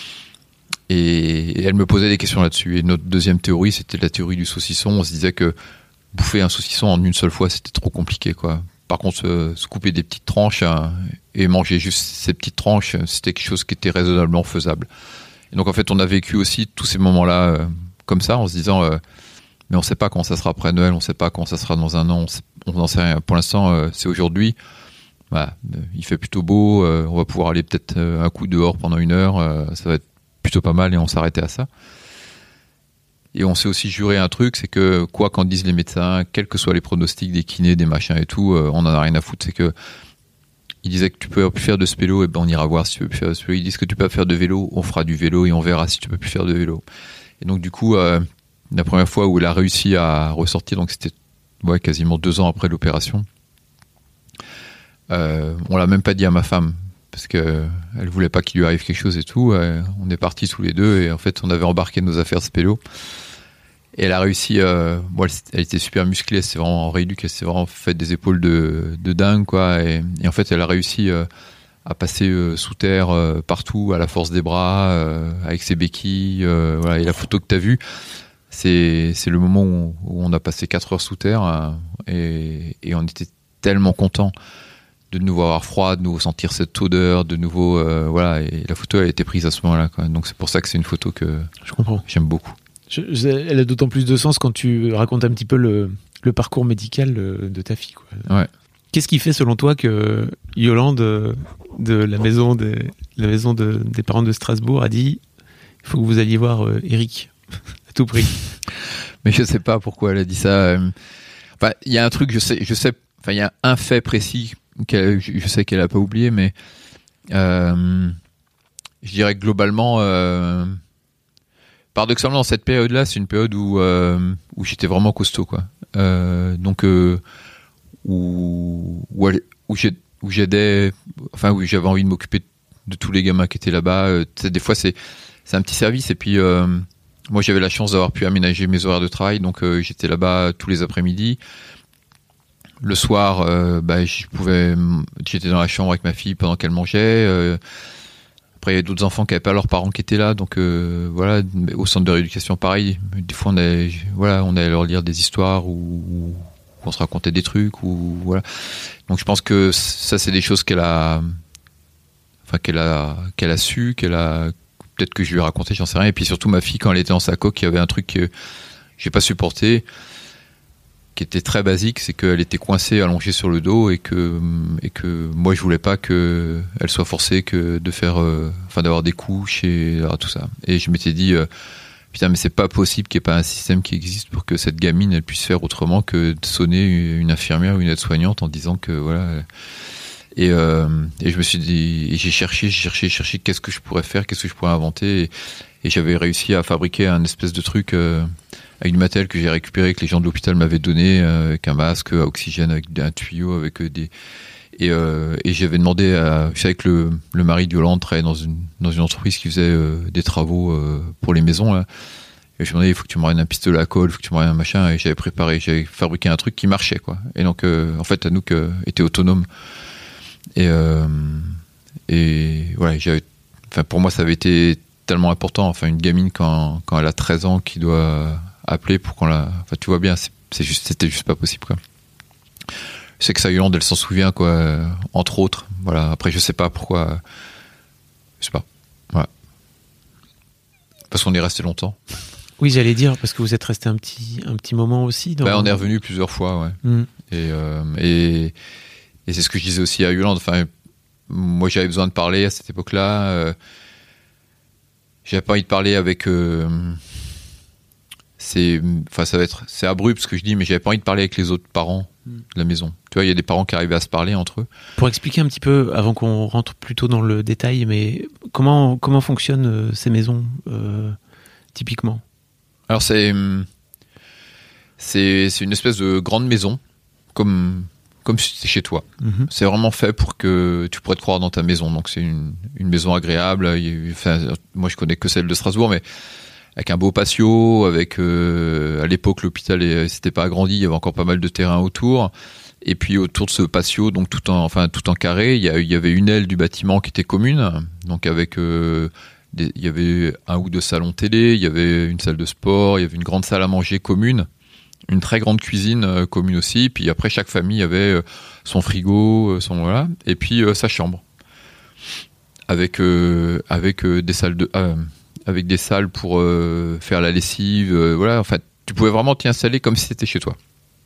Et, et elle me posait des questions là-dessus. Et notre deuxième théorie, c'était la théorie du saucisson. On se disait que bouffer un saucisson en une seule fois, c'était trop compliqué, quoi. Par contre, se, se couper des petites tranches hein, et manger juste ces petites tranches, c'était quelque chose qui était raisonnablement faisable. Et donc, en fait, on a vécu aussi tous ces moments-là euh, comme ça, en se disant... Euh, mais on ne sait pas quand ça sera après Noël, on ne sait pas quand ça sera dans un an, on n'en sait rien. Pour l'instant, euh, c'est aujourd'hui. Voilà, euh, il fait plutôt beau, euh, on va pouvoir aller peut-être euh, un coup dehors pendant une heure, euh, ça va être plutôt pas mal et on s'arrêtait à ça. Et on s'est aussi juré un truc, c'est que quoi qu'en disent les médecins, quels que soient les pronostics des kinés, des machins et tout, euh, on n'en a rien à foutre. C'est que ils disaient que tu peux plus faire de spélo, et ben on ira voir si tu peux plus faire de spélo. Ils disent que tu peux faire de vélo, on fera du vélo et on verra si tu peux plus faire de vélo. Et donc du coup... Euh, La première fois où elle a réussi à ressortir, donc c'était ouais, quasiment deux ans après l'opération, euh, on l'a même pas dit à ma femme, parce qu'elle voulait pas qu'il lui arrive quelque chose et tout. Euh, on est partis tous les deux et en fait on avait embarqué nos affaires spélo. Et elle a réussi, euh, bon, elle, elle était super musclée, elle s'est vraiment rééduquée, elle s'est vraiment fait des épaules de, de dingue, quoi. Et, et en fait elle a réussi euh, à passer euh, sous terre euh, partout, à la force des bras, euh, avec ses béquilles. Euh, voilà. Et la photo que tu as vue, C'est, c'est le moment où, où on a passé quatre heures sous terre hein, et, et on était tellement contents de nouveau avoir froid, de nouveau sentir cette odeur, de nouveau euh, voilà. Et la photo a été prise à ce moment-là, quoi. Donc c'est pour ça que c'est une photo que je comprends. J'aime beaucoup. Je, je, elle a d'autant plus de sens quand tu racontes un petit peu le, le parcours médical de, de ta fille, quoi. Ouais. Qu'est-ce qui fait selon toi que Yolande de la maison, de, la maison de, des parents de Strasbourg a dit il faut que vous alliez voir euh, Eric à tout prix? Mais je sais pas pourquoi elle a dit ça. Enfin, il y a un truc, je sais, je sais, enfin, il y a un fait précis qu'elle, je sais qu'elle a pas oublié, mais euh, je dirais que globalement, euh, paradoxalement, dans cette période-là, c'est une période où euh, où j'étais vraiment costaud, quoi. Euh, donc euh, où où, elle, où, j'ai, où j'aidais, enfin où j'avais envie de m'occuper de tous les gamins qui étaient là-bas. Euh, des fois, c'est c'est un petit service et puis. Euh, Moi, j'avais la chance d'avoir pu aménager mes horaires de travail, donc euh, j'étais là-bas tous les après-midi. Le soir, euh, bah, je pouvais, j'étais dans la chambre avec ma fille pendant qu'elle mangeait. Euh, Après, il y avait d'autres enfants qui n'avaient pas leurs parents qui étaient là, donc euh, voilà. Au centre de rééducation, pareil. Des fois, on allait, voilà, on allait leur lire des histoires ou, ou on se racontait des trucs ou voilà. Donc, je pense que ça, c'est des choses qu'elle a, enfin qu'elle a, qu'elle a su, qu'elle a, peut-être que je lui ai raconté, j'en sais rien. Et puis surtout, ma fille, quand elle était dans sa coque, il y avait un truc que j'ai pas supporté, qui était très basique, c'est qu'elle était coincée, allongée sur le dos, et que et que moi je voulais pas que elle soit forcée que de faire, euh, enfin d'avoir des couches et alors, tout ça. Et je m'étais dit euh, putain, mais c'est pas possible qu'il n'y ait pas un système qui existe pour que cette gamine elle puisse faire autrement que de sonner une infirmière ou une aide-soignante en disant que voilà. Et, euh, et je me suis dit, et j'ai cherché, j'ai cherché, j'ai cherché, qu'est-ce que je pourrais faire, qu'est-ce que je pourrais inventer, et, et j'avais réussi à fabriquer un espèce de truc. Euh, avec du matériel que j'ai récupéré, que les gens de l'hôpital m'avaient donné, euh, avec un masque à oxygène, avec un tuyau, avec des... Et, euh, et j'avais demandé à... Je savais que le, le mari de Yolande travaillait dans une, dans une entreprise qui faisait euh, des travaux euh, pour les maisons, là. Et je me demandais, il faut que tu me ramènes un pistolet à colle, il faut que tu me ramènes un machin, et j'avais préparé, j'avais fabriqué un truc qui marchait, quoi. Et donc, euh, en fait, Anouk euh, était autonome. Et, euh, et voilà, j'avais... Enfin, pour moi, ça avait été tellement important. Enfin, une gamine, quand, quand elle a treize ans, qui doit... appeler pour qu'on la, enfin tu vois bien, c'est, c'est juste, c'était juste pas possible quoi. Je sais que ça, Yolande, elle s'en souvient quoi, euh, entre autres. Voilà. Après, je sais pas pourquoi, euh, je sais pas. Voilà. Parce qu'on est resté longtemps. Oui, j'allais dire parce que vous êtes resté un petit, un petit moment aussi. Dans... Bah, on est revenu plusieurs fois, ouais. Mm. Et, euh, et et c'est ce que je disais aussi à Yolande. Enfin, moi, j'avais besoin de parler à cette époque-là. Euh, j'avais pas envie de parler avec. Euh, c'est enfin ça va être c'est abrupt ce que je dis, mais j'avais pas envie de parler avec les autres parents de la maison. Tu vois, il y a des parents qui arrivaient à se parler entre eux. Pour expliquer un petit peu, avant qu'on rentre plutôt dans le détail, mais comment comment fonctionnent euh, ces maisons euh, typiquement? Alors c'est c'est c'est une espèce de grande maison, comme comme si c'était chez toi. Mm-hmm. C'est vraiment fait pour que tu pourrais te croire dans ta maison. Donc c'est une une maison agréable. Enfin, moi je connais que celle de Strasbourg, mais avec un beau patio, avec euh, à l'époque l'hôpital ne s'était pas agrandi, il y avait encore pas mal de terrain autour, et puis autour de ce patio, donc tout en enfin tout en carré, il y, a, il y avait une aile du bâtiment qui était commune, donc avec euh, des, il y avait un ou deux salons télé, il y avait une salle de sport, il y avait une grande salle à manger commune, une très grande cuisine euh, commune aussi, puis après chaque famille avait euh, son frigo, euh, son voilà, et puis euh, sa chambre avec euh, avec euh, des salles de euh, avec des salles pour euh, faire la lessive, euh, voilà. En fait, tu pouvais vraiment t'y installer comme si c'était chez toi.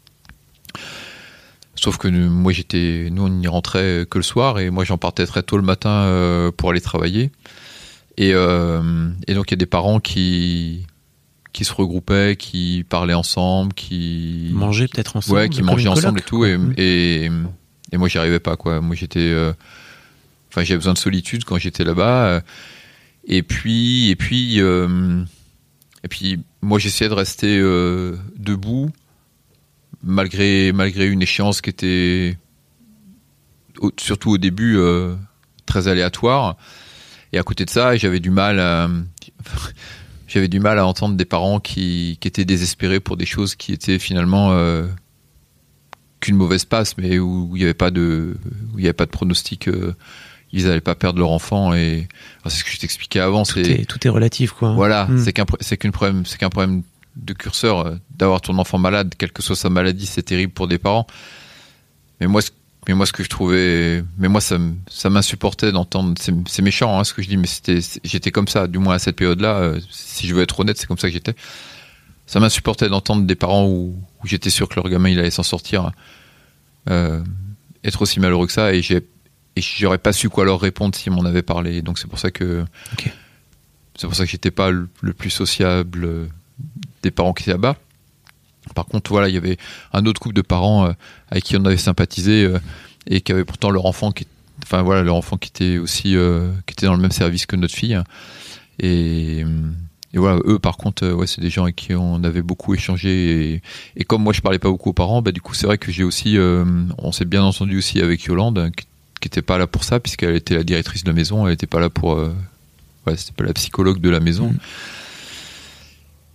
Sauf que nous, moi, j'étais, nous, on n'y rentrait que le soir, et moi, j'en partais très tôt le matin euh, pour aller travailler. Et, euh, et donc, il y a des parents qui qui se regroupaient, qui parlaient ensemble, qui mangeaient peut-être ensemble, ouais, qui mangeaient ensemble et tout. Et, mmh. et et moi, j'y arrivais pas, quoi. Moi, j'étais, euh, enfin, j'avais besoin de solitude quand j'étais là-bas. Euh, Et puis, et puis, euh, et puis, moi, j'essayais de rester euh, debout malgré malgré une échéance qui était au, surtout au début euh, très aléatoire. Et à côté de ça, j'avais du mal à j'avais du mal à entendre des parents qui qui étaient désespérés pour des choses qui étaient finalement euh, qu'une mauvaise passe, mais où il y avait pas de où il y avait pas de pronostic. Euh, ils n'allaient pas perdre leur enfant, et enfin, c'est ce que je t'expliquais avant. Tout c'est est, tout est relatif, quoi. Voilà, mmh. c'est qu'un c'est qu'un problème, c'est qu'un problème de curseur. D'avoir ton enfant malade, quelle que soit sa maladie, c'est terrible pour des parents. Mais moi, mais moi, ce que je trouvais, mais moi, ça, ça m'insupportait d'entendre. C'est, c'est méchant, hein, ce que je dis, mais c'était, j'étais comme ça, du moins à cette période-là. Si je veux être honnête, c'est comme ça que j'étais. Ça m'insupportait d'entendre des parents où, où j'étais sûr que leur gamin il allait s'en sortir, euh, être aussi malheureux que ça, et j'ai Et j'aurais pas su quoi leur répondre s'ils m'en avaient parlé. Donc c'est pour ça que okay. c'est pour ça que j'étais pas le, le plus sociable des parents qui étaient là-bas. Par contre, voilà, il y avait un autre couple de parents euh, avec qui on avait sympathisé euh, et qui avaient pourtant leur enfant qui, enfin voilà, leur enfant qui était aussi euh, qui était dans le même service que notre fille. Et, et voilà, eux par contre, euh, ouais, c'est des gens avec qui on avait beaucoup échangé. Et, et comme moi je parlais pas beaucoup aux parents, bah du coup c'est vrai que j'ai aussi, euh, on s'est bien entendu aussi avec Yolande, qui qui était pas là pour ça, puisqu'elle était la directrice de la maison, elle était pas là pour euh, ouais, c'était pas la psychologue de la maison. Mmh.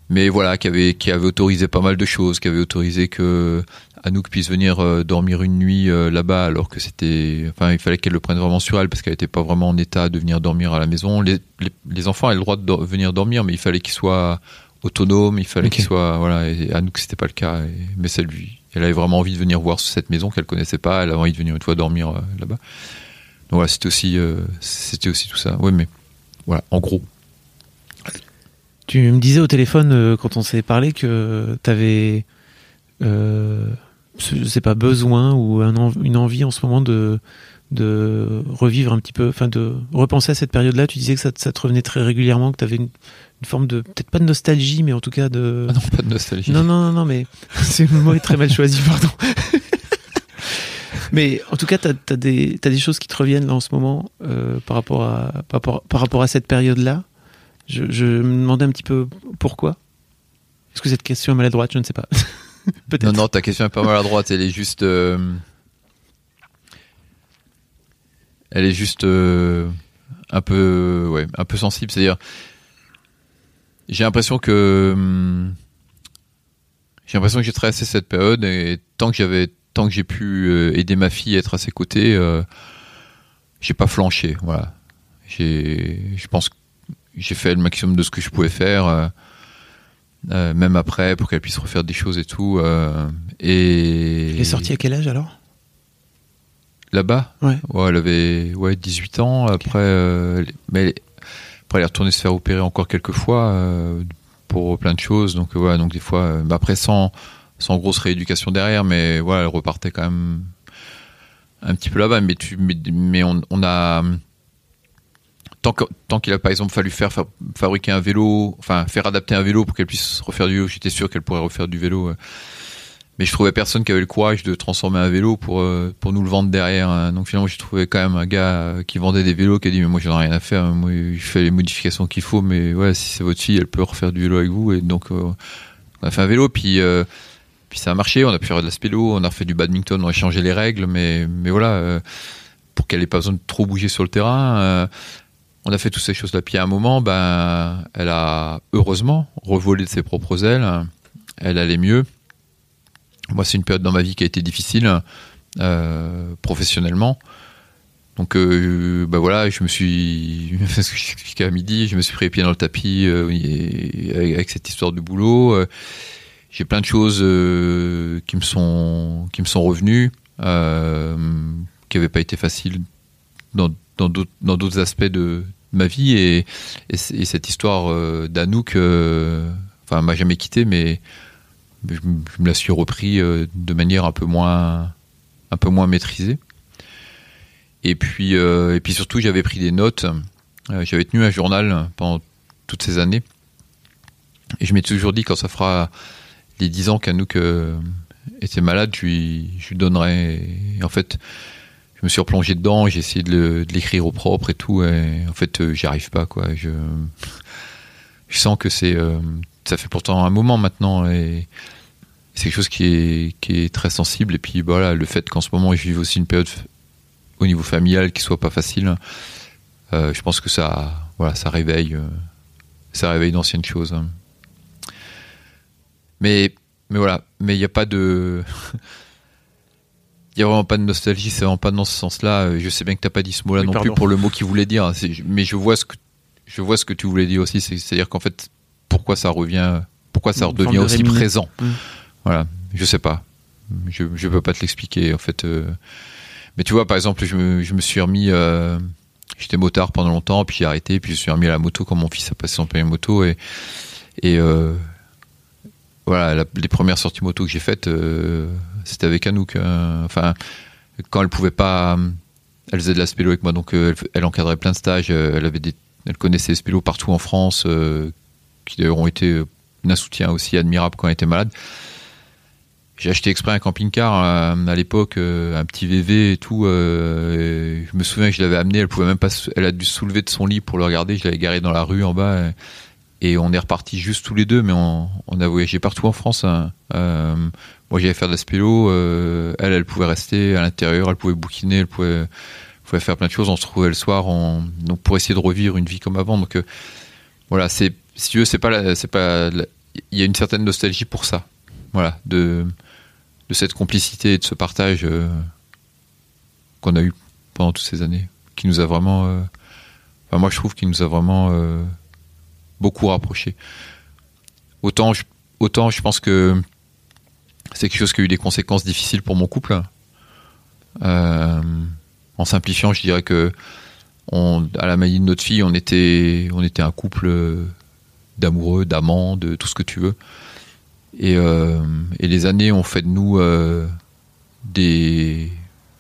mais voilà, qui avait qui avait autorisé pas mal de choses, qui avait autorisé que Anouk puisse venir euh, dormir une nuit euh, là-bas, alors que c'était, enfin, il fallait qu'elle le prenne vraiment sur elle parce qu'elle était pas vraiment en état de venir dormir à la maison. Les les, les enfants avaient le droit de do- venir dormir, mais il fallait qu'ils soient autonomes, il fallait okay. qu'ils soient, voilà. Et Anouk, c'était pas le cas, et, mais ça lui, elle avait vraiment envie de venir voir cette maison qu'elle connaissait pas. Elle avait envie de venir une fois dormir euh, là-bas. Donc voilà, c'était aussi, euh, c'était aussi tout ça. Ouais, mais voilà, en gros. Tu me disais au téléphone euh, quand on s'est parlé que t'avais, euh, je sais pas, besoin ou un en, une envie en ce moment de de revivre un petit peu, enfin de repenser à cette période-là. Tu disais que ça, ça te revenait très régulièrement, que t'avais une, une forme de, peut-être pas de nostalgie, mais en tout cas de. Ah non, pas de nostalgie. Non, non, non, non, mais c'est le mot est très mal choisi, pardon. Mais en tout cas, t'as, t'as des, t'as des choses qui te reviennent là en ce moment euh, par rapport à, par rapport, par rapport à cette période-là. Je, je me demandais un petit peu pourquoi. Est-ce que cette question est maladroite ? Je ne sais pas. Peut-être. Non, non, ta question est pas maladroite. Elle est juste, euh, elle est juste euh, un peu, ouais, un peu sensible. C'est-à-dire, j'ai l'impression que, hum, j'ai l'impression que j'ai traversé cette période et tant que j'avais, tant que j'ai pu euh, aider ma fille à être à ses côtés, euh, j'ai pas flanché. Voilà. J'ai, je pense que j'ai fait le maximum de ce que je pouvais faire, euh, euh, même après, pour qu'elle puisse refaire des choses et tout. Euh, et elle est sortie à quel âge alors ? Là-bas ? Ouais. Ouais, elle avait ouais, dix-huit ans. Après, okay. euh, mais elle, après, elle est retournée se faire opérer encore quelques fois euh, pour plein de choses. Donc, voilà, donc des fois, euh, après, sans, sans grosse rééducation derrière, mais voilà, elle repartait quand même un petit peu là-bas. Mais, tu, mais, mais on, on a. Tant, que, tant qu'il a par exemple fallu faire, faire fabriquer un vélo, enfin faire adapter un vélo pour qu'elle puisse refaire du vélo, j'étais sûr qu'elle pourrait refaire du vélo. Mais je trouvais personne qui avait le courage de transformer un vélo pour pour nous le vendre derrière. Donc finalement j'ai trouvé quand même un gars qui vendait des vélos qui a dit mais moi j'en ai rien à faire, moi je fais les modifications qu'il faut, mais ouais si c'est votre fille elle peut refaire du vélo avec vous. Et donc euh, on a fait un vélo puis euh, puis ça a marché, on a pu faire de la spélo, on a refait du badminton, on a changé les règles, mais mais voilà euh, pour qu'elle ait pas besoin de trop bouger sur le terrain. Euh, On a fait toutes ces choses-là. Puis à un moment, ben, elle a heureusement revolé de ses propres ailes. Elle allait mieux. Moi, c'est une période dans ma vie qui a été difficile, euh, professionnellement. Donc, euh, ben voilà, je me suis, ce que j'expliquais à midi, je me suis pris les pieds dans le tapis euh, avec, avec cette histoire de boulot. Euh, j'ai plein de choses euh, qui me sont, qui me sont revenues, euh, qui n'avaient pas été faciles dans dans d'autres, dans d'autres aspects de ma vie et, et, et cette histoire euh, d'Anouk euh, enfin m'a jamais quitté mais je, je me la suis repris euh, de manière un peu moins un peu moins maîtrisée et puis euh, et puis surtout j'avais pris des notes euh, j'avais tenu un journal pendant toutes ces années et je m'étais toujours dit quand ça fera les dix ans qu'Anouk euh, était malade je lui, je lui donnerai et en fait je me suis replongé dedans, j'ai essayé de, le, de l'écrire au propre et tout, et en fait, euh, j'y arrive pas, quoi. Je, je sens que c'est, euh, ça fait pourtant un moment maintenant, et c'est quelque chose qui est, qui est très sensible. Et puis voilà, le fait qu'en ce moment, je vive aussi une période au niveau familial qui soit pas facile, euh, je pense que ça, voilà, ça réveille, euh, ça réveille d'anciennes choses. Mais, mais voilà, mais il n'y a pas de il n'y a vraiment pas de nostalgie, c'est vraiment pas dans ce sens-là. Je sais bien que tu n'as pas dit ce mot-là oui, non pardon. plus pour le mot qu'il voulait dire, c'est, mais je vois, ce que, je vois ce que tu voulais dire aussi, c'est, c'est-à-dire qu'en fait, pourquoi ça revient, pourquoi ça redevient de aussi réminer. présent. Mmh. Voilà, je sais pas. Je ne peux pas te l'expliquer, en fait. Euh... Mais tu vois, par exemple, je me, je me suis remis... Euh... J'étais motard pendant longtemps, puis j'ai arrêté, puis je suis remis à la moto quand mon fils a passé son permis moto, et... et euh... voilà, la, les premières sorties moto que j'ai faites, euh, c'était avec Anouk. Euh, enfin, quand elle pouvait pas, elle faisait de la spélo avec moi, donc euh, elle, elle encadrait plein de stages. Euh, elle avait des, elle connaissait les spélos partout en France, euh, qui d'ailleurs ont été d'un soutien aussi admirable quand elle était malade. J'ai acheté exprès un camping-car euh, à l'époque, euh, un petit V V et tout. Euh, et je me souviens que je l'avais amené, elle pouvait même pas, elle a dû se soulever de son lit pour le regarder. Je l'avais garé dans la rue en bas. Et, Et on est repartis juste tous les deux, mais on, on a voyagé partout en France. Hein. Euh, moi, j'allais faire de la spélo. Euh, elle, elle pouvait rester à l'intérieur, elle pouvait bouquiner, elle pouvait, pouvait faire plein de choses. On se retrouvait le soir, on, donc pour essayer de revivre une vie comme avant. Donc euh, voilà, c'est, si tu veux, c'est pas, la, c'est pas, il il y a une certaine nostalgie pour ça, voilà, de de cette complicité et de ce partage euh, qu'on a eu pendant toutes ces années, qui nous a vraiment, euh, enfin moi je trouve qu'il nous a vraiment euh, beaucoup rapprochés. Autant je, autant je pense que c'est quelque chose qui a eu des conséquences difficiles pour mon couple. Euh, en simplifiant, je dirais que on, à la maladie de notre fille, on était, on était un couple d'amoureux, d'amants, de tout ce que tu veux. Et, euh, et les années ont fait de nous euh, des,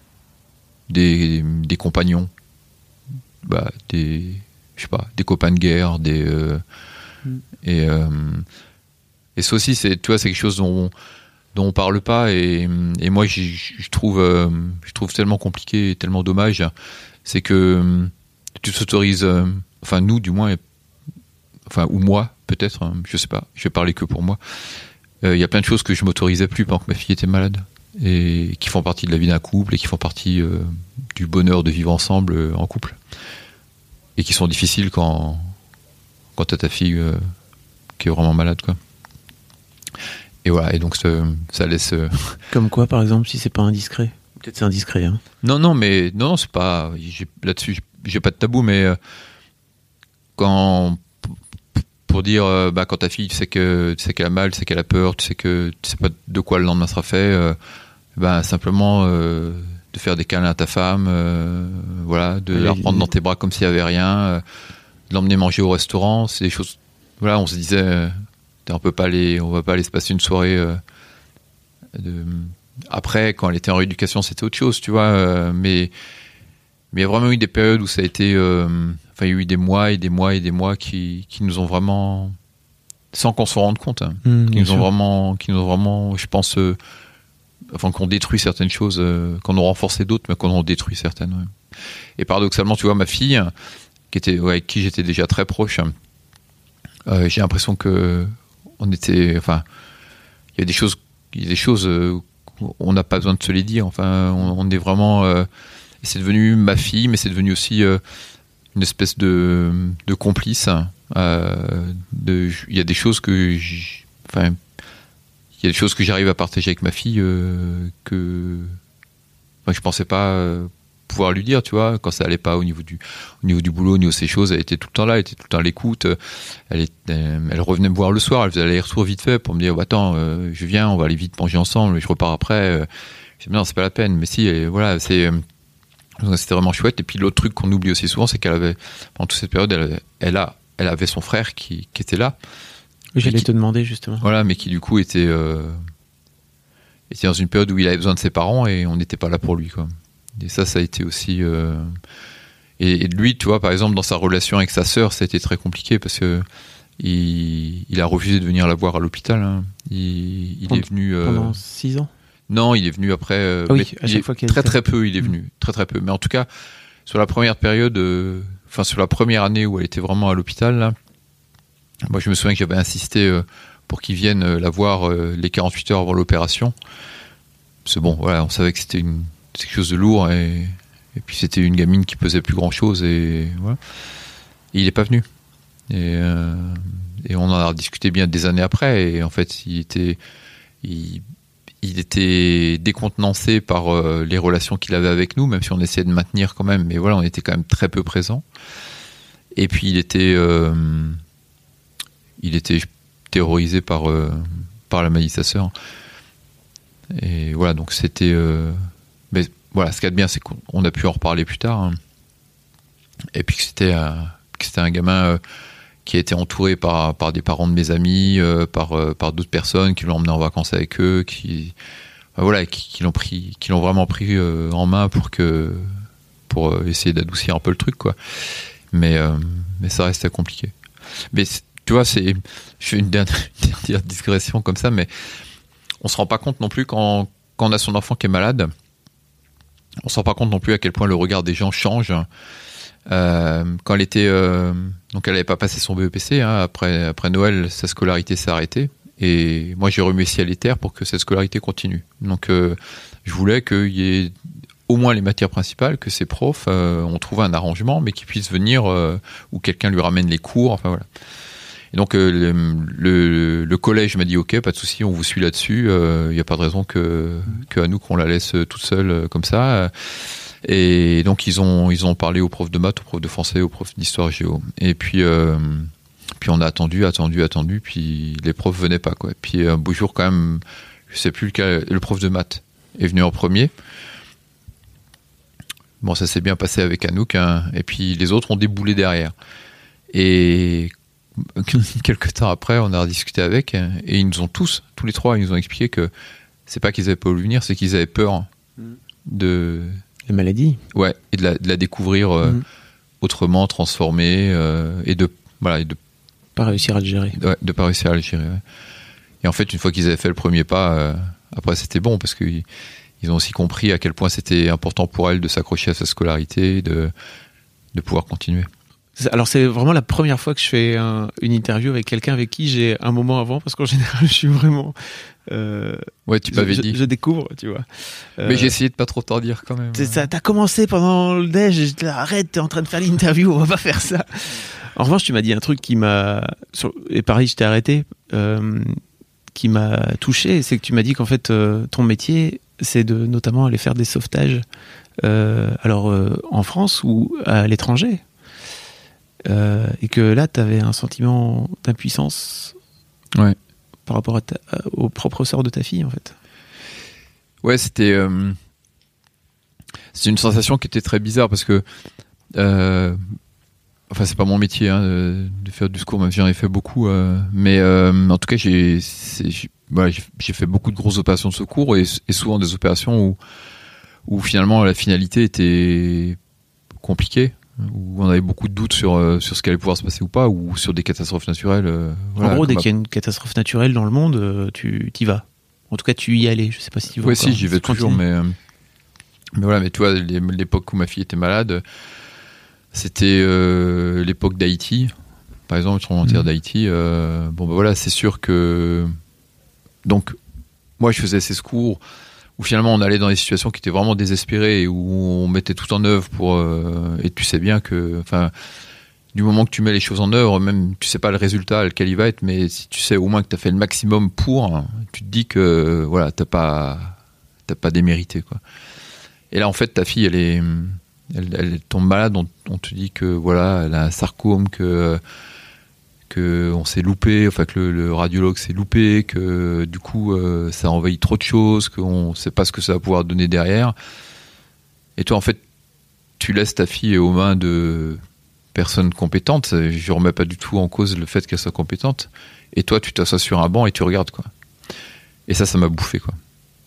des, des compagnons, bah, des, je sais pas, des copains de guerre, des, euh, mm. et, euh, et ça aussi, c'est, tu vois, c'est quelque chose dont, dont on parle pas, et, et moi, je, je trouve, euh, je trouve tellement compliqué et tellement dommage, c'est que tu t'autorises, euh, enfin nous du moins, et, enfin ou moi peut-être, hein, je sais pas, je vais parler que pour moi. Il euh, y a plein de choses que je m'autorisais plus pendant que ma fille était malade et qui font partie de la vie d'un couple et qui font partie euh, du bonheur de vivre ensemble euh, en couple et qui sont difficiles quand quand t'as ta fille euh, qui est vraiment malade, quoi. Et voilà, et donc ça, ça laisse. Euh... Comme quoi, par exemple, si c'est pas indiscret. Peut-être c'est indiscret, hein. Non, non, mais non, c'est pas. J'ai, là-dessus, j'ai, j'ai pas de tabou, mais euh, quand pour dire, euh, bah, quand ta fille, tu sais que tu sais qu'elle a mal, tu sais qu'elle a peur, tu sais que tu sais pas de quoi le lendemain sera fait, euh, bah, simplement euh, de faire des câlins à ta femme, euh, voilà, de oui, la reprendre oui. dans tes bras comme s'il y avait rien, euh, de l'emmener manger au restaurant, c'est des choses. Voilà, on se disait, euh, on peut pas aller, on va pas aller se passer une soirée. Euh, de... Après, quand elle était en rééducation, c'était autre chose, tu vois. Euh, mais mais il y a vraiment eu des périodes où ça a été. Euh, enfin, il y a eu des mois et des mois et des mois qui qui nous ont vraiment, sans qu'on s'en rende compte, hein, mmh, qui nous sûr. ont vraiment, qui nous ont vraiment, je pense, euh, enfin, qu'on détruit certaines choses, euh, qu'on a renforcé d'autres, mais qu'on en détruit certaines. Ouais. Et paradoxalement, tu vois, ma fille, qui était, ouais, avec qui j'étais déjà très proche, euh, j'ai l'impression que on était, enfin, il y a des choses, il y a des choses. Euh, on n'a pas besoin de se les dire, enfin on, on est vraiment euh, c'est devenu ma fille, mais c'est devenu aussi euh, une espèce de, de complice, euh, de, il y a des choses que enfin il y a des choses que j'arrive à partager avec ma fille euh, que enfin, je pensais pas euh, pouvoir lui dire, tu vois, quand ça allait pas au niveau du au niveau du boulot, au niveau de ces choses, elle était tout le temps là, elle était tout le temps à l'écoute, elle était, elle revenait me voir le soir, elle faisait aller-retour vite fait pour me dire, bah, attends, euh, je viens, on va aller vite manger ensemble, je repars après. Euh, je dis, non, c'est pas la peine, mais si, et voilà, c'est euh, c'était vraiment chouette. Et puis l'autre truc qu'on oublie aussi souvent, c'est qu'elle avait pendant toute cette période, elle, elle a, elle avait son frère qui, qui était là. J'allais qui, te demander justement. Voilà, mais qui du coup était euh, était dans une période où il avait besoin de ses parents et on n'était pas là pour lui, quoi. Et ça, ça a été aussi... Euh... Et, et lui, tu vois, par exemple, dans sa relation avec sa sœur, ça a été très compliqué parce que il, il a refusé de venir la voir à l'hôpital. Hein. Il, il pendant, est venu... Euh... Pendant six ans ? Non, il est venu après... Euh, ah oui, à chaque fois très très peu, il est venu. Mmh. Très très peu. Mais en tout cas, sur la première période, euh... enfin sur la première année où elle était vraiment à l'hôpital, là, moi je me souviens que j'avais insisté euh, pour qu'il vienne euh, la voir euh, les quarante-huit heures avant l'opération. C'est bon, voilà, on savait que c'était une... c'est quelque chose de lourd et, et puis c'était une gamine qui pesait plus grand chose et voilà. Et il est pas venu et, euh, et on en a discuté bien des années après et en fait il était il, il était décontenancé par euh, les relations qu'il avait avec nous, même si on essayait de maintenir quand même, mais voilà, on était quand même très peu présents. Et puis il était euh, il était terrorisé par euh, par la maladie de sa sœur et voilà, donc c'était euh, mais voilà, ce qu'il y a de bien, c'est qu'on a pu en reparler plus tard. Hein. Et puis que c'était, euh, que c'était un gamin euh, qui a été entouré par, par des parents de mes amis, euh, par, euh, par d'autres personnes qui l'ont emmené en vacances avec eux, qui, euh, voilà, qui, qui l'ont pris, qui l'ont vraiment pris euh, en main pour que, pour euh, essayer d'adoucir un peu le truc, quoi. Mais, euh, mais ça restait compliqué. Mais tu vois, c'est, je fais une dernière, une dernière digression comme ça, mais on se rend pas compte non plus quand, quand on a son enfant qui est malade, on se rend pas compte non plus à quel point le regard des gens change. Euh, quand elle était, euh, donc elle avait pas passé son B E P C, hein, après après Noël, sa scolarité s'est arrêtée et moi j'ai remué ciel et terre pour que cette scolarité continue. Donc euh, je voulais qu'il y ait au moins les matières principales, que ces profs, euh, on trouve un arrangement, mais qu'ils puissent venir euh, ou quelqu'un lui ramène les cours, enfin voilà. Et donc euh, le, le, le collège m'a dit ok, pas de souci, on vous suit là-dessus. Il euh, n'y a pas de raison que que Anouk on la laisse toute seule euh, comme ça. Et donc ils ont ils ont parlé aux profs de maths, aux profs de français, aux profs d'histoire géo. Et puis euh, puis on a attendu, attendu, attendu. Puis les profs venaient pas quoi. Puis un beau jour quand même, je sais plus lequel, le prof de maths est venu en premier. Bon, ça s'est bien passé avec Anouk, hein, et puis les autres ont déboulé derrière. Et quelques temps après, on a rediscuté avec, et ils nous ont tous, tous les trois, ils nous ont expliqué que c'est pas qu'ils avaient pas voulu venir, c'est qu'ils avaient peur de la maladie. Ouais, et de la, de la découvrir euh, mmh. autrement, transformée, euh, et de voilà, et de pas réussir à le gérer. Ouais, de pas réussir à le gérer. Ouais. Et en fait, une fois qu'ils avaient fait le premier pas, euh, après c'était bon parce que ils ont aussi compris à quel point c'était important pour elle de s'accrocher à sa scolarité, de, de pouvoir continuer. Alors c'est vraiment la première fois que je fais un, une interview avec quelqu'un avec qui j'ai un moment avant, parce qu'en général je suis vraiment... Euh, ouais, tu m'avais je, dit. Je découvre, tu vois. Euh, Mais j'ai essayé de pas trop t'en dire quand même. Ça, t'as commencé pendant le déj, et j'étais là, arrête, t'es en train de faire l'interview, on va pas faire ça. En revanche, tu m'as dit un truc qui m'a... Et pareil, je t'ai arrêté, euh, qui m'a touché, c'est que tu m'as dit qu'en fait, euh, ton métier... c'est de notamment aller faire des sauvetages, euh, alors euh, en France ou à l'étranger, euh, et que là tu avais un sentiment d'impuissance ouais. par rapport à ta, au propre sort de ta fille en fait. Ouais, c'était euh, c'est une sensation qui était très bizarre parce que euh, enfin c'est pas mon métier hein, de, de faire du secours, même si j'en ai fait beaucoup, euh, mais euh, en tout cas j'ai, c'est, j'ai Voilà, j'ai fait beaucoup de grosses opérations de secours et, et souvent des opérations où, où finalement la finalité était compliquée, où on avait beaucoup de doutes sur, sur ce qui allait pouvoir se passer ou pas, ou sur des catastrophes naturelles. Euh, voilà, en gros, dès à... qu'il y a une catastrophe naturelle dans le monde, tu y vas. En tout cas, tu y allais. Je sais pas si tu vas. Oui, si, j'y vais toujours, mais, mais voilà, mais tu vois, l'époque où ma fille était malade, c'était euh, l'époque d'Haïti, par exemple, le tremblement de terre d'Haïti. Euh, bon, ben voilà, c'est sûr que. Donc, moi, je faisais ces secours où finalement on allait dans des situations qui étaient vraiment désespérées et où on mettait tout en œuvre pour. Euh, et tu sais bien que, enfin, du moment que tu mets les choses en œuvre, même tu sais pas le résultat lequel il va être, mais si tu sais au moins que tu as fait le maximum pour, tu te dis que voilà, t'as pas, t'as pas démérité quoi. Et là, en fait, ta fille, elle est, elle, elle tombe malade. On, on te dit que voilà, elle a un sarcome, que que on s'est loupé, enfin que le, le radiologue s'est loupé, que du coup euh, ça envahit trop de choses, qu'on sait pas ce que ça va pouvoir donner derrière. Et toi en fait tu laisses ta fille aux mains de personnes compétentes. Je remets pas du tout en cause le fait qu'elle soit compétente. Et toi tu t'assois sur un banc et tu regardes quoi. Et ça ça m'a bouffé quoi.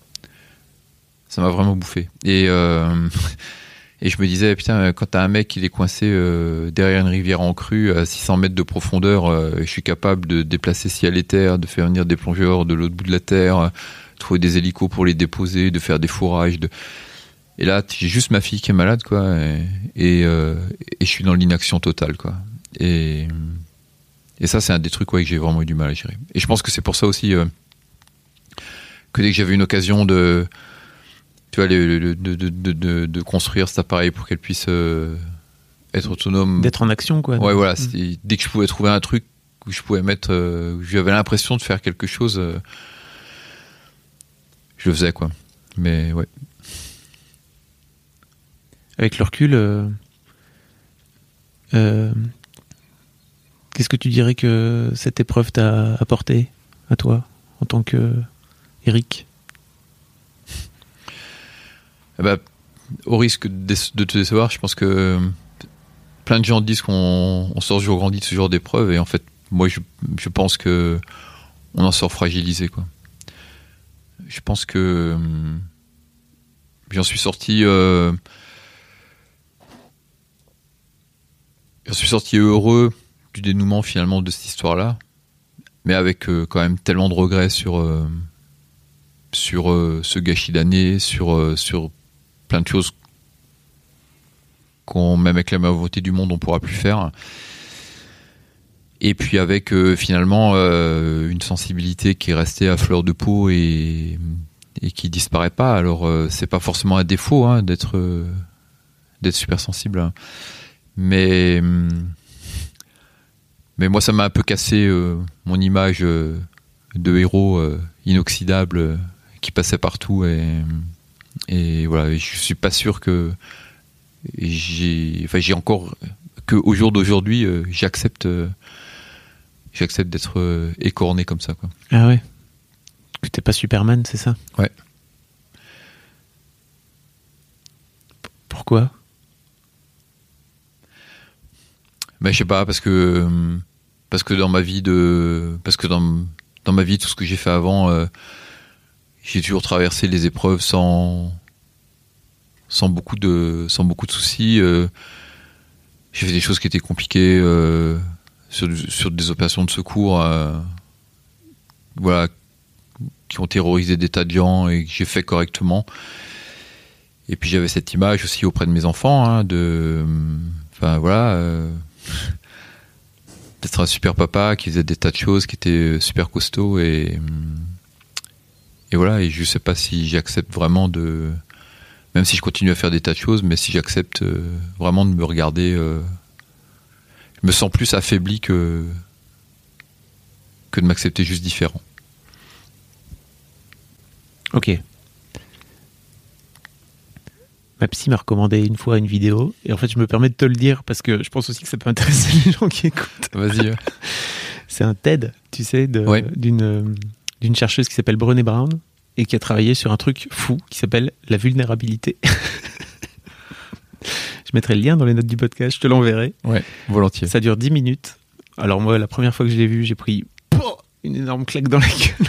Ça m'a vraiment bouffé. Et euh, Et je me disais, putain, quand t'as un mec qui est coincé euh, derrière une rivière en crue à six cents mètres de profondeur, euh, je suis capable de déplacer ciel et terre, de faire venir des plongeurs de l'autre bout de la terre, euh, trouver des hélicos pour les déposer, de faire des fourrages. De... Et là, j'ai juste ma fille qui est malade, quoi. Et, et, euh, et je suis dans l'inaction totale, quoi. Et, et ça, c'est un des trucs ouais, que j'ai vraiment eu du mal à gérer. Et je pense que c'est pour ça aussi euh, que dès que j'avais une occasion de... Tu vois, le, le, de, de, de, de construire cet appareil pour qu'elle puisse euh, être autonome. D'être en action, quoi. Ouais, voilà. Mmh. Dès que je pouvais trouver un truc où je pouvais mettre, euh, où j'avais l'impression de faire quelque chose, euh, je le faisais, quoi. Mais ouais. Avec le recul, euh, euh, qu'est-ce que tu dirais que cette épreuve t'a apporté à toi, en tant que Eric ? Eh ben, au risque de te décevoir, je pense que plein de gens disent qu'on on sort toujours grandi de ce genre d'épreuve, et en fait, moi, je, je pense que on en sort fragilisé, quoi. Je pense que j'en suis sorti, euh, j'en suis sorti heureux du dénouement finalement de cette histoire-là, mais avec euh, quand même tellement de regrets sur euh, sur euh, ce gâchis d'années, sur euh, sur plein de choses qu'on, même avec la meilleure volonté du monde, on pourra plus faire. Et puis avec euh, finalement euh, une sensibilité qui est restée à fleur de peau et, et qui disparaît pas. Alors euh, c'est pas forcément un défaut hein, d'être euh, d'être super sensible, hein. mais mais mais moi, ça m'a un peu cassé euh, mon image euh, de héros euh, inoxydable euh, qui passait partout. Et, et voilà, et je suis pas sûr que j'ai, enfin, j'ai encore que au jour d'aujourd'hui, euh, j'accepte, euh, j'accepte d'être euh, écorné comme ça, quoi. Ah ouais. Que t'es pas Superman, c'est ça? Ouais. P- pourquoi? Mais je sais pas, parce que parce que dans ma vie de parce que dans dans ma vie tout ce que j'ai fait avant, euh, j'ai toujours traversé les épreuves sans sans beaucoup de sans beaucoup de soucis. Euh, j'ai fait des choses qui étaient compliquées euh, sur sur des opérations de secours, euh, voilà, qui ont terrorisé des tas de gens et que j'ai fait correctement. Et puis j'avais cette image aussi auprès de mes enfants, hein, de enfin voilà. Euh, d'être un super papa qui faisait des tas de choses, qui était super costaud, et et voilà, et je sais pas si j'accepte vraiment de, même si je continue à faire des tas de choses, mais si j'accepte vraiment de me regarder, euh, je me sens plus affaibli que que de m'accepter juste différent. Ok. Ma psy m'a recommandé une fois une vidéo, et en fait je me permets de te le dire parce que je pense aussi que ça peut intéresser les gens qui écoutent. Vas-y. Ouais. C'est un TED, tu sais, de, ouais. d'une, d'une chercheuse qui s'appelle Brené Brown et qui a travaillé sur un truc fou qui s'appelle la vulnérabilité. Je mettrai le lien dans les notes du podcast, je te l'enverrai. Ouais, volontiers. Ça dure dix minutes. Alors moi, la première fois que je l'ai vu, j'ai pris oh, une énorme claque dans la gueule.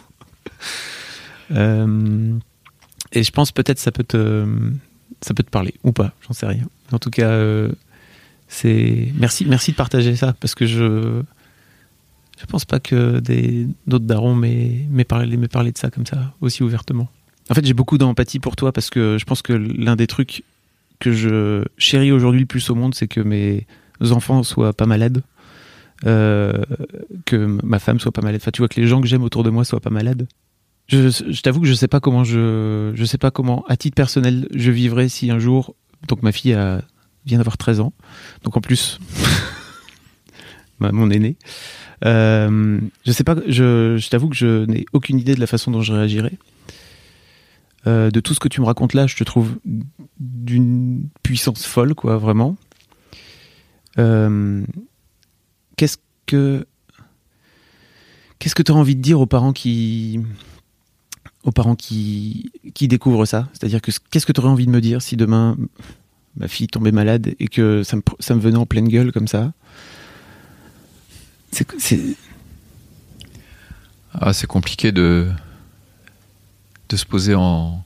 euh, et je pense peut-être ça peut te... ça peut te parler ou pas, j'en sais rien. En tout cas, euh, c'est merci, merci de partager ça parce que je je pense pas que des d'autres darons m'aient, m'aient parlé, m'aient parlé de ça comme ça aussi ouvertement. En fait, j'ai beaucoup d'empathie pour toi parce que je pense que l'un des trucs que je chéris aujourd'hui le plus au monde, c'est que mes enfants soient pas malades, euh, que ma femme soit pas malade. Enfin, tu vois, que les gens que j'aime autour de moi soient pas malades. Je, je t'avoue que je sais pas comment je, je sais pas comment, à titre personnel, je vivrais si un jour, donc ma fille a, vient d'avoir treize ans, donc en plus, ma, mon aîné, euh, je sais pas, je, je t'avoue que je n'ai aucune idée de la façon dont je réagirais. Euh, de tout ce que tu me racontes là, je te trouve d'une puissance folle, quoi, vraiment. Euh, qu'est-ce que, qu'est-ce que tu as envie de dire aux parents qui, aux parents qui, qui découvrent ça? C'est-à-dire que qu'est-ce que tu aurais envie de me dire si demain ma fille tombait malade et que ça me, ça me venait en pleine gueule comme ça? C'est, c'est... Ah, c'est compliqué de de se poser en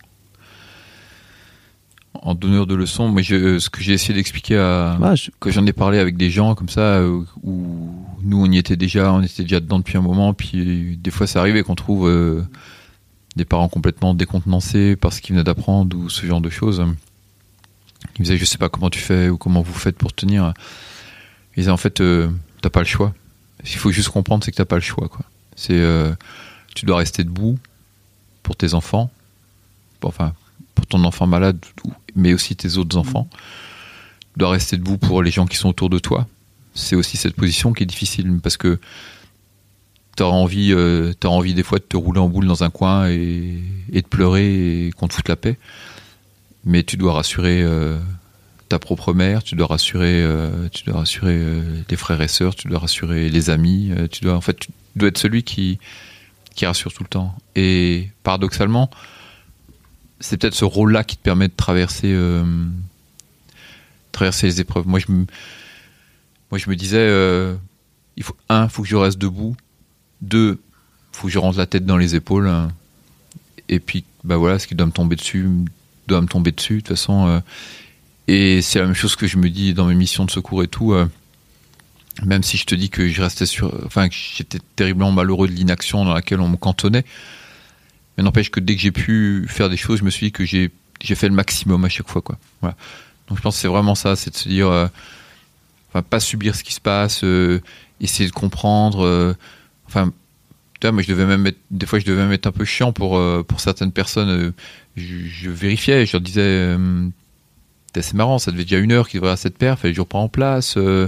en donneur de leçons. Moi, je, ce que j'ai essayé d'expliquer à ah, je... que j'en ai parlé avec des gens comme ça où, où nous on y était déjà, on était déjà dedans depuis un moment, puis des fois ça arrivait qu'on trouve euh, des parents complètement décontenancés parce qu'ils venaient d'apprendre ou ce genre de choses. Ils me disaient je sais pas comment tu fais ou comment vous faites pour tenir. Ils disaient en fait euh, t'as pas le choix. Ce qu'il faut juste comprendre c'est que t'as pas le choix, quoi. C'est euh, tu dois rester debout pour tes enfants, enfin pour ton enfant malade, mais aussi tes autres enfants. Tu dois rester debout pour les gens qui sont autour de toi. C'est aussi cette position qui est difficile parce que t'auras envie, euh, t'auras envie des fois de te rouler en boule dans un coin et, et de pleurer et qu'on te foute la paix. Mais tu dois rassurer euh, ta propre mère, tu dois rassurer, euh, tu dois rassurer euh, les frères et sœurs, tu dois rassurer les amis. Euh, tu dois, en fait, tu dois être celui qui qui rassure tout le temps. Et paradoxalement, c'est peut-être ce rôle-là qui te permet de traverser, euh, traverser les épreuves. Moi, je me, moi, je me disais, euh, il faut un, faut que je reste debout. Deux, faut que je rentre la tête dans les épaules. Hein. Et puis, bah voilà, ce qui doit me tomber dessus, doit me tomber dessus. De toute façon, euh, et c'est la même chose que je me dis dans mes missions de secours et tout. Euh, Même si je te dis que je restais sur, enfin que j'étais terriblement malheureux de l'inaction dans laquelle on me cantonnait, mais n'empêche que dès que j'ai pu faire des choses, je me suis dit que j'ai j'ai fait le maximum à chaque fois, quoi. Voilà. Donc je pense que c'est vraiment ça, c'est de se dire, euh, enfin pas subir ce qui se passe, euh, essayer de comprendre. Euh, enfin, tu vois, moi je devais même être, des fois je devais même être un peu chiant pour euh, pour certaines personnes. Euh, je, je vérifiais, je leur disais, euh, c'est marrant, ça devait déjà une heure qu'il devrait avoir cette perf, et je reprends en place. Euh,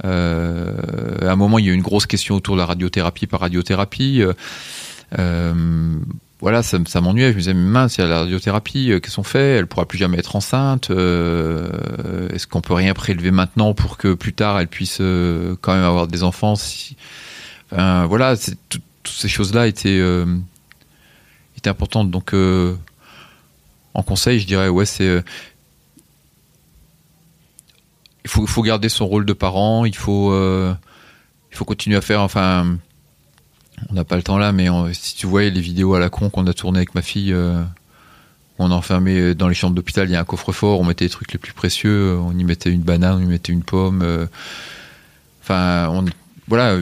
Euh, à un moment, il y a eu une grosse question autour de la radiothérapie par radiothérapie. Euh, euh, voilà, ça, ça m'ennuyait. Je me disais, mais mince, il y a la radiothérapie, euh, qu'est-ce qu'on fait ? Elle ne pourra plus jamais être enceinte. Euh, est-ce qu'on peut rien prélever maintenant pour que plus tard, elle puisse euh, quand même avoir des enfants si... enfin, voilà, c'est, tout, toutes ces choses-là étaient, euh, étaient importantes. Donc, euh, en conseil, je dirais, ouais, c'est... Euh, il faut, il faut garder son rôle de parent, il faut, euh, il faut continuer à faire... Enfin, on n'a pas le temps là, mais on, si tu voyais les vidéos à la con qu'on a tournées avec ma fille, euh, on a enfermé dans les chambres d'hôpital, il y a un coffre-fort, on mettait les trucs les plus précieux, on y mettait une banane, on y mettait une pomme. Euh, enfin, on, voilà...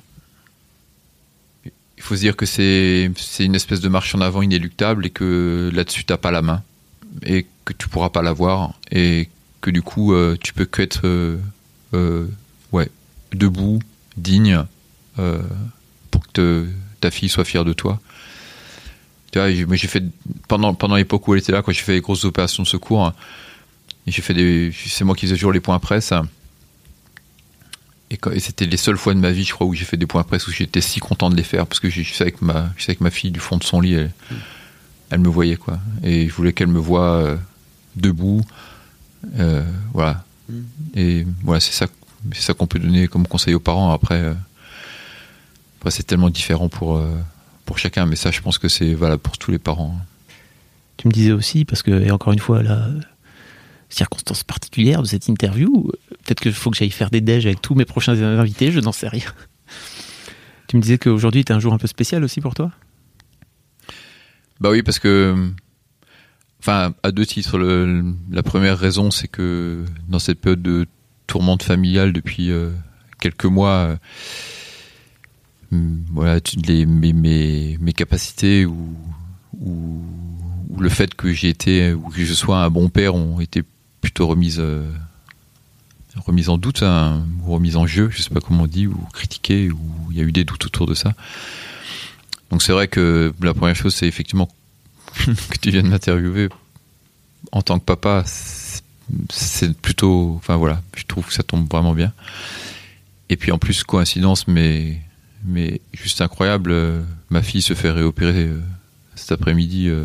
Il faut se dire que c'est, c'est une espèce de marche en avant inéluctable et que là-dessus, tu n'as pas la main et que tu ne pourras pas l'avoir et que du coup, euh, tu peux que être euh, euh, ouais, debout, digne, euh, pour que te, ta fille soit fière de toi. Tu vois, j'ai, j'ai fait, pendant, pendant l'époque où elle était là, quand j'ai fait les grosses opérations de secours, hein, et j'ai fait des, c'est moi qui faisais toujours les points presse. Hein, Et, quand, et c'était les seules fois de ma vie, je crois, où j'ai fait des points presse, où j'étais si content de les faire, parce que je sais avec ma, je sais avec ma fille, du fond de son lit, elle, mmh. elle me voyait, quoi. Et je voulais qu'elle me voie euh, debout, euh, voilà. Mmh. Et voilà, c'est ça, c'est ça qu'on peut donner comme conseil aux parents. Après, euh, après c'est tellement différent pour, euh, pour chacun, mais ça, je pense que c'est valable pour tous les parents. Tu me disais aussi, parce que, et encore une fois, là... circonstances particulières de cette interview, peut-être qu'il faut que j'aille faire des déj avec tous mes prochains invités, je n'en sais rien. Tu me disais qu'aujourd'hui était un jour un peu spécial aussi pour toi ? Bah oui, parce que, enfin, à deux titres. Le, la première raison, c'est que dans cette période de tourmente familiale depuis euh, quelques mois, euh, voilà, les, mes, mes, mes capacités ou, ou, ou le fait que j'ai été, ou que je sois un bon père ont été plutôt remise, euh, remise en doute, hein, ou remise en jeu, je sais pas comment on dit, ou critiquée, ou il y a eu des doutes autour de ça. Donc c'est vrai que la première chose, c'est effectivement que tu viennes m'interviewer en tant que papa, c'est, c'est plutôt, enfin voilà, je trouve que ça tombe vraiment bien. Et puis en plus, coïncidence, mais, mais juste incroyable, euh, ma fille se fait réopérer euh, cet après-midi euh,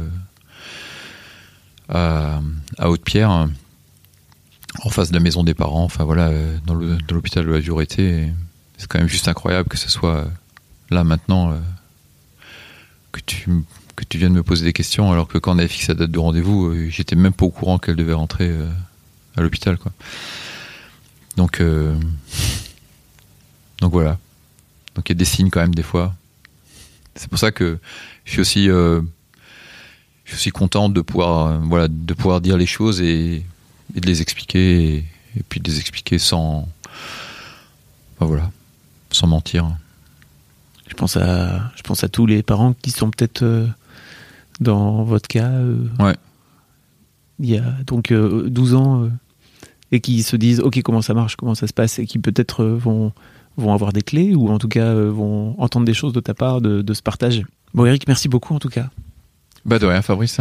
à, à Haute-Pierre, en face de la maison des parents, enfin voilà, dans, le, dans l'hôpital de la Dureté. C'est quand même juste incroyable que ce soit là maintenant, euh, que tu que tu viennes me poser des questions, alors que quand on avait fixé la date de rendez-vous, euh, j'étais même pas au courant qu'elle devait rentrer euh, à l'hôpital, quoi. Donc euh, donc voilà. Donc il y a des signes quand même des fois. C'est pour ça que je suis aussi euh, je suis aussi content de pouvoir euh, voilà de pouvoir dire les choses et et de les expliquer et, et puis de les expliquer sans ben voilà sans mentir. Je pense à je pense à tous les parents qui sont peut-être euh, dans votre cas euh, ouais il y a donc euh, douze ans euh, et qui se disent ok, comment ça marche, comment ça se passe, et qui peut-être euh, vont vont avoir des clés ou en tout cas euh, vont entendre des choses de ta part, de, de ce partage. Bon Eric, merci beaucoup en tout cas. Bah de rien Fabrice.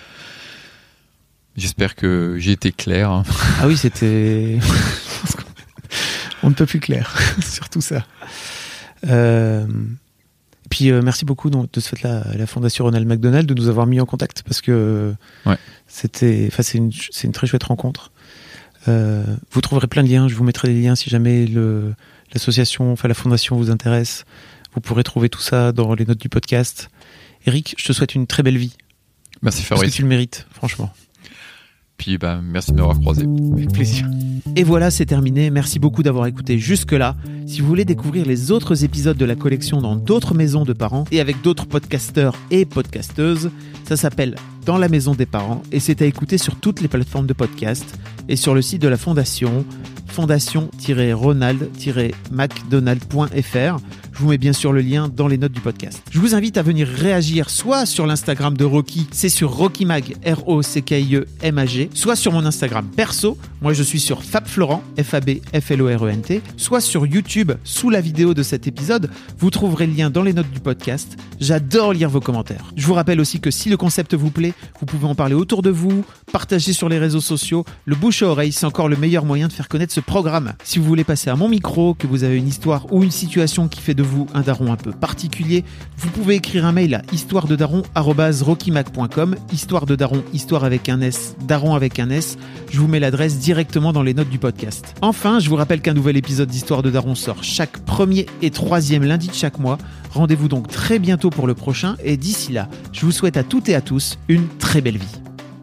J'espère que j'ai été clair. Hein. Ah oui, c'était... On ne peut plus clair sur tout ça. Euh... Puis euh, merci beaucoup donc, de ce fait-là à la Fondation Ronald McDonald de nous avoir mis en contact, parce que ouais. c'était, enfin, c'est, une, c'est une très chouette rencontre. Euh, vous trouverez plein de liens, je vous mettrai des liens si jamais le, l'association, enfin la Fondation vous intéresse. Vous pourrez trouver tout ça dans les notes du podcast. Eric, je te souhaite une très belle vie. Merci Fabrice. Parce que tu le mérites, franchement. Puis bah, merci de m'avoir croisé. Avec plaisir. Et voilà, c'est terminé. Merci beaucoup d'avoir écouté jusque-là. Si vous voulez découvrir les autres épisodes de la collection dans d'autres maisons de parents et avec d'autres podcasteurs et podcasteuses, ça s'appelle Dans la maison des parents et c'est à écouter sur toutes les plateformes de podcast et sur le site de la Fondation, fondation tiret ronald tiret macdonald point f r. Je vous mets bien sûr le lien dans les notes du podcast. Je vous invite à venir réagir soit sur l'Instagram de Rocky, c'est sur RockyMag, R O C K I E M A G, soit sur mon Instagram perso, moi je suis sur FabFlorent, F A B F L O R E N T, soit sur YouTube, sous la vidéo de cet épisode, vous trouverez le lien dans les notes du podcast. J'adore lire vos commentaires. Je vous rappelle aussi que si le concept vous plaît, vous pouvez en parler autour de vous, partager sur les réseaux sociaux. Le bouche à oreille, c'est encore le meilleur moyen de faire connaître ce ce programme. Si vous voulez passer à mon micro, que vous avez une histoire ou une situation qui fait de vous un daron un peu particulier, vous pouvez écrire un mail à histoire de daron arobase rockymac point com. Histoire de daron, histoire avec un S, daron avec un S. Je vous mets l'adresse directement dans les notes du podcast. Enfin, je vous rappelle qu'un nouvel épisode d'Histoire de Daron sort chaque premier et troisième lundi de chaque mois. Rendez-vous donc très bientôt pour le prochain et d'ici là, je vous souhaite à toutes et à tous une très belle vie.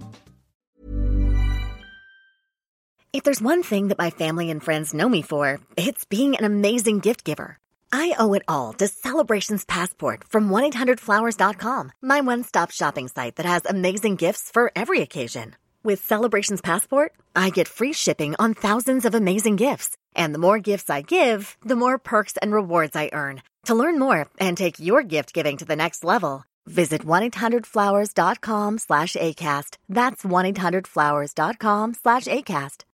If there's one thing that my family and friends know me for, it's being an amazing gift giver. I owe it all to Celebrations Passport from one eight hundred flowers dot com, my one-stop shopping site that has amazing gifts for every occasion. With Celebrations Passport, I get free shipping on thousands of amazing gifts. And the more gifts I give, the more perks and rewards I earn. To learn more and take your gift giving to the next level, visit one eight hundred flowers dot com slash ACAST. That's one eight hundred flowers dot com slash ACAST.